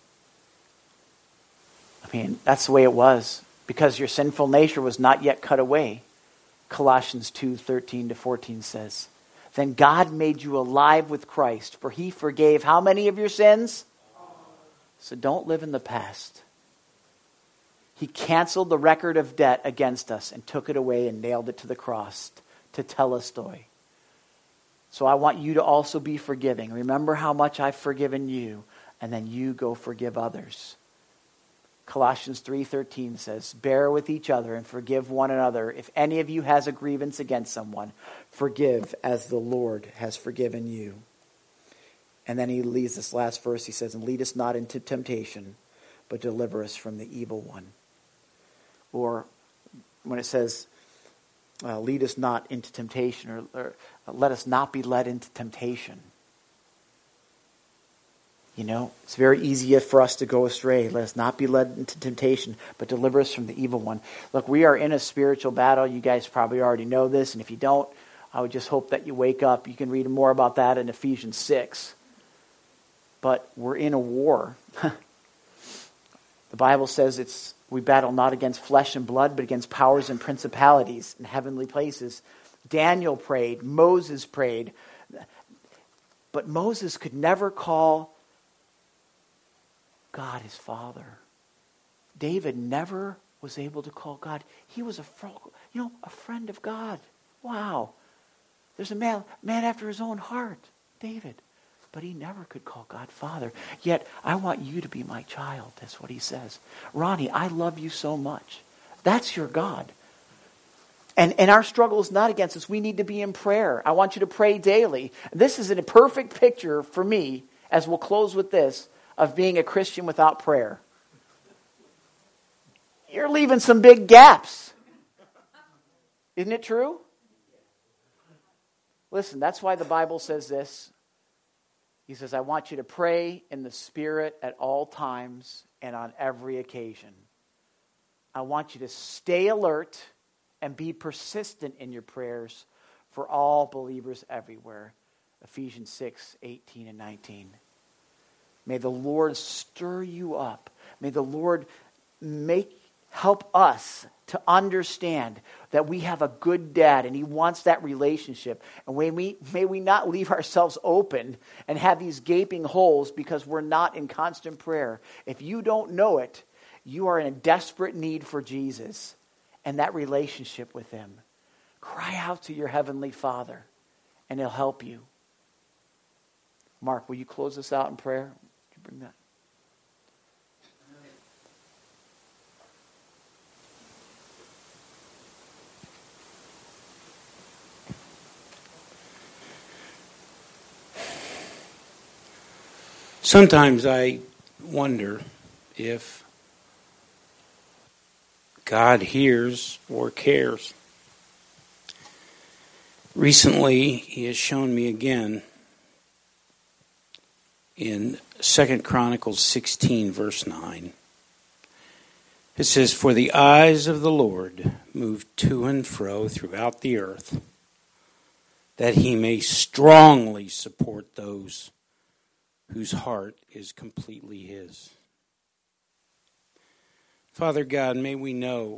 I mean, that's the way it was. Because your sinful nature was not yet cut away. Colossians 2:13-14 says, then God made you alive with Christ, for he forgave how many of your sins? So don't live in the past. He canceled the record of debt against us and took it away and nailed it to the cross, to telestoi. So I want you to also be forgiving. Remember how much I've forgiven you, and then you go forgive others. Colossians 3:13 says, bear with each other and forgive one another. If any of you has a grievance against someone, forgive as the Lord has forgiven you. And then he leaves this last verse. He says, and lead us not into temptation, but deliver us from the evil one. Or when it says, lead us not into temptation, or let us not be led into temptation. You know, it's very easy for us to go astray. Let us not be led into temptation, but deliver us from the evil one. Look, we are in a spiritual battle. You guys probably already know this. And if you don't, I would just hope that you wake up. You can read more about that in Ephesians 6. But we're in a war. The Bible says we battle not against flesh and blood, but against powers and principalities in heavenly places. Daniel prayed. Moses prayed. But Moses could never call God his Father. David never was able to call God. He was a friend of God. Wow. There's a man after his own heart, David. But he never could call God Father. Yet, I want you to be my child. That's what he says. Ronnie, I love you so much. That's your God. And our struggle is not against us. We need to be in prayer. I want you to pray daily. This is a perfect picture for me, as we'll close with this, of being a Christian without prayer. You're leaving some big gaps. Isn't it true? Listen, that's why the Bible says this. He says, I want you to pray in the Spirit at all times and on every occasion. I want you to stay alert and be persistent in your prayers for all believers everywhere. Ephesians 6:18 and 19. May the Lord stir you up. May the Lord help us to understand that we have a good dad and he wants that relationship. And may we not leave ourselves open and have these gaping holes because we're not in constant prayer. If you don't know it, you are in a desperate need for Jesus and that relationship with him. Cry out to your heavenly Father and he'll help you. Mark, will you close us out in prayer? Would you bring that? Sometimes I wonder if God hears or cares. Recently, he has shown me again in 2 Chronicles 16, verse 9. It says, for the eyes of the Lord move to and fro throughout the earth, that he may strongly support those whose heart is completely his. Father God, may we know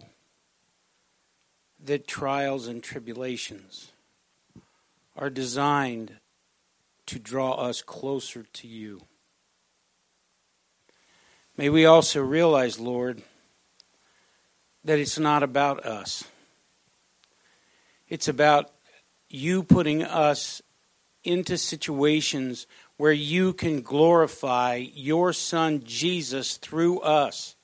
that trials and tribulations are designed to draw us closer to you. May we also realize, Lord, that it's not about us. It's about you putting us into situations where you can glorify your Son Jesus through us.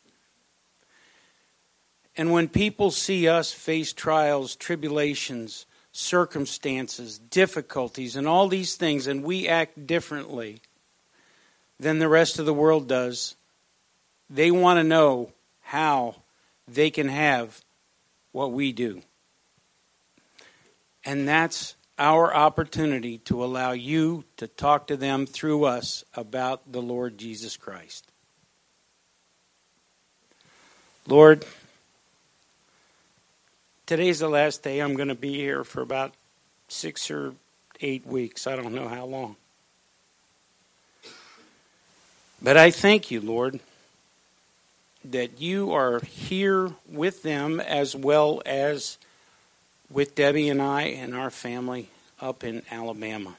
And when people see us face trials, tribulations, circumstances, difficulties, and all these things, and we act differently than the rest of the world does, they want to know how they can have what we do. And that's our opportunity to allow you to talk to them through us about the Lord Jesus Christ. Lord, today's the last day I'm going to be here for about 6 or 8 weeks. I don't know how long. But I thank you, Lord, that you are here with them as well as with Debbie and I and our family up in Alabama.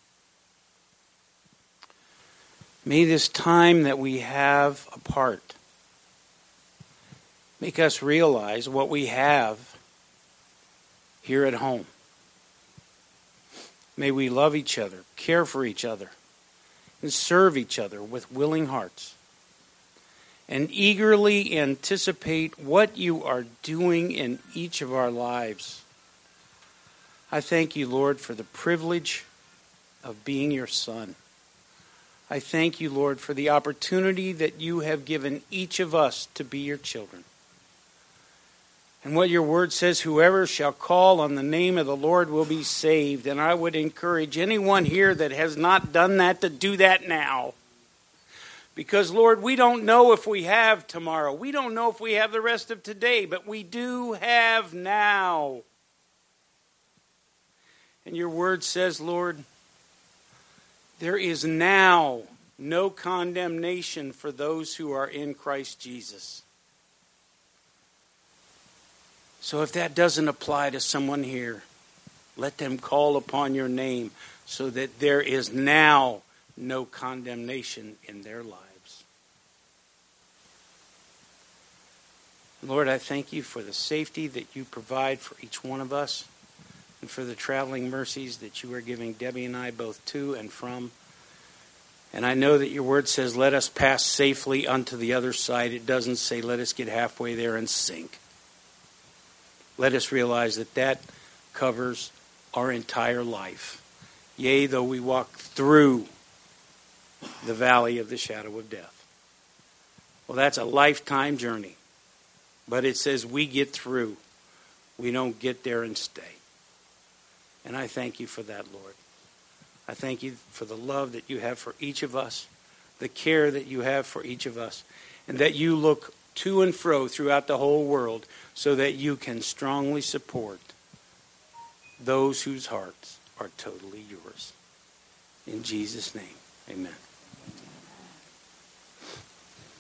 May this time that we have apart make us realize what we have here at home. May we love each other, care for each other, and serve each other with willing hearts, and eagerly anticipate what you are doing in each of our lives. I thank you, Lord, for the privilege of being your son. I thank you, Lord, for the opportunity that you have given each of us to be your children. And what your word says, whoever shall call on the name of the Lord will be saved. And I would encourage anyone here that has not done that to do that now. Because, Lord, we don't know if we have tomorrow. We don't know if we have the rest of today, but we do have now. And your word says, Lord, there is now no condemnation for those who are in Christ Jesus. So if that doesn't apply to someone here, let them call upon your name so that there is now no condemnation in their lives. Lord, I thank you for the safety that you provide for each one of us, and for the traveling mercies that you are giving Debbie and I both to and from. And I know that your word says, let us pass safely unto the other side. It doesn't say, let us get halfway there and sink. Let us realize that that covers our entire life. Yea, though we walk through the valley of the shadow of death. Well, that's a lifetime journey. But it says we get through. We don't get there and stay. And I thank you for that, Lord. I thank you for the love that you have for each of us, the care that you have for each of us, and that you look to and fro throughout the whole world so that you can strongly support those whose hearts are totally yours. In Jesus' name, amen.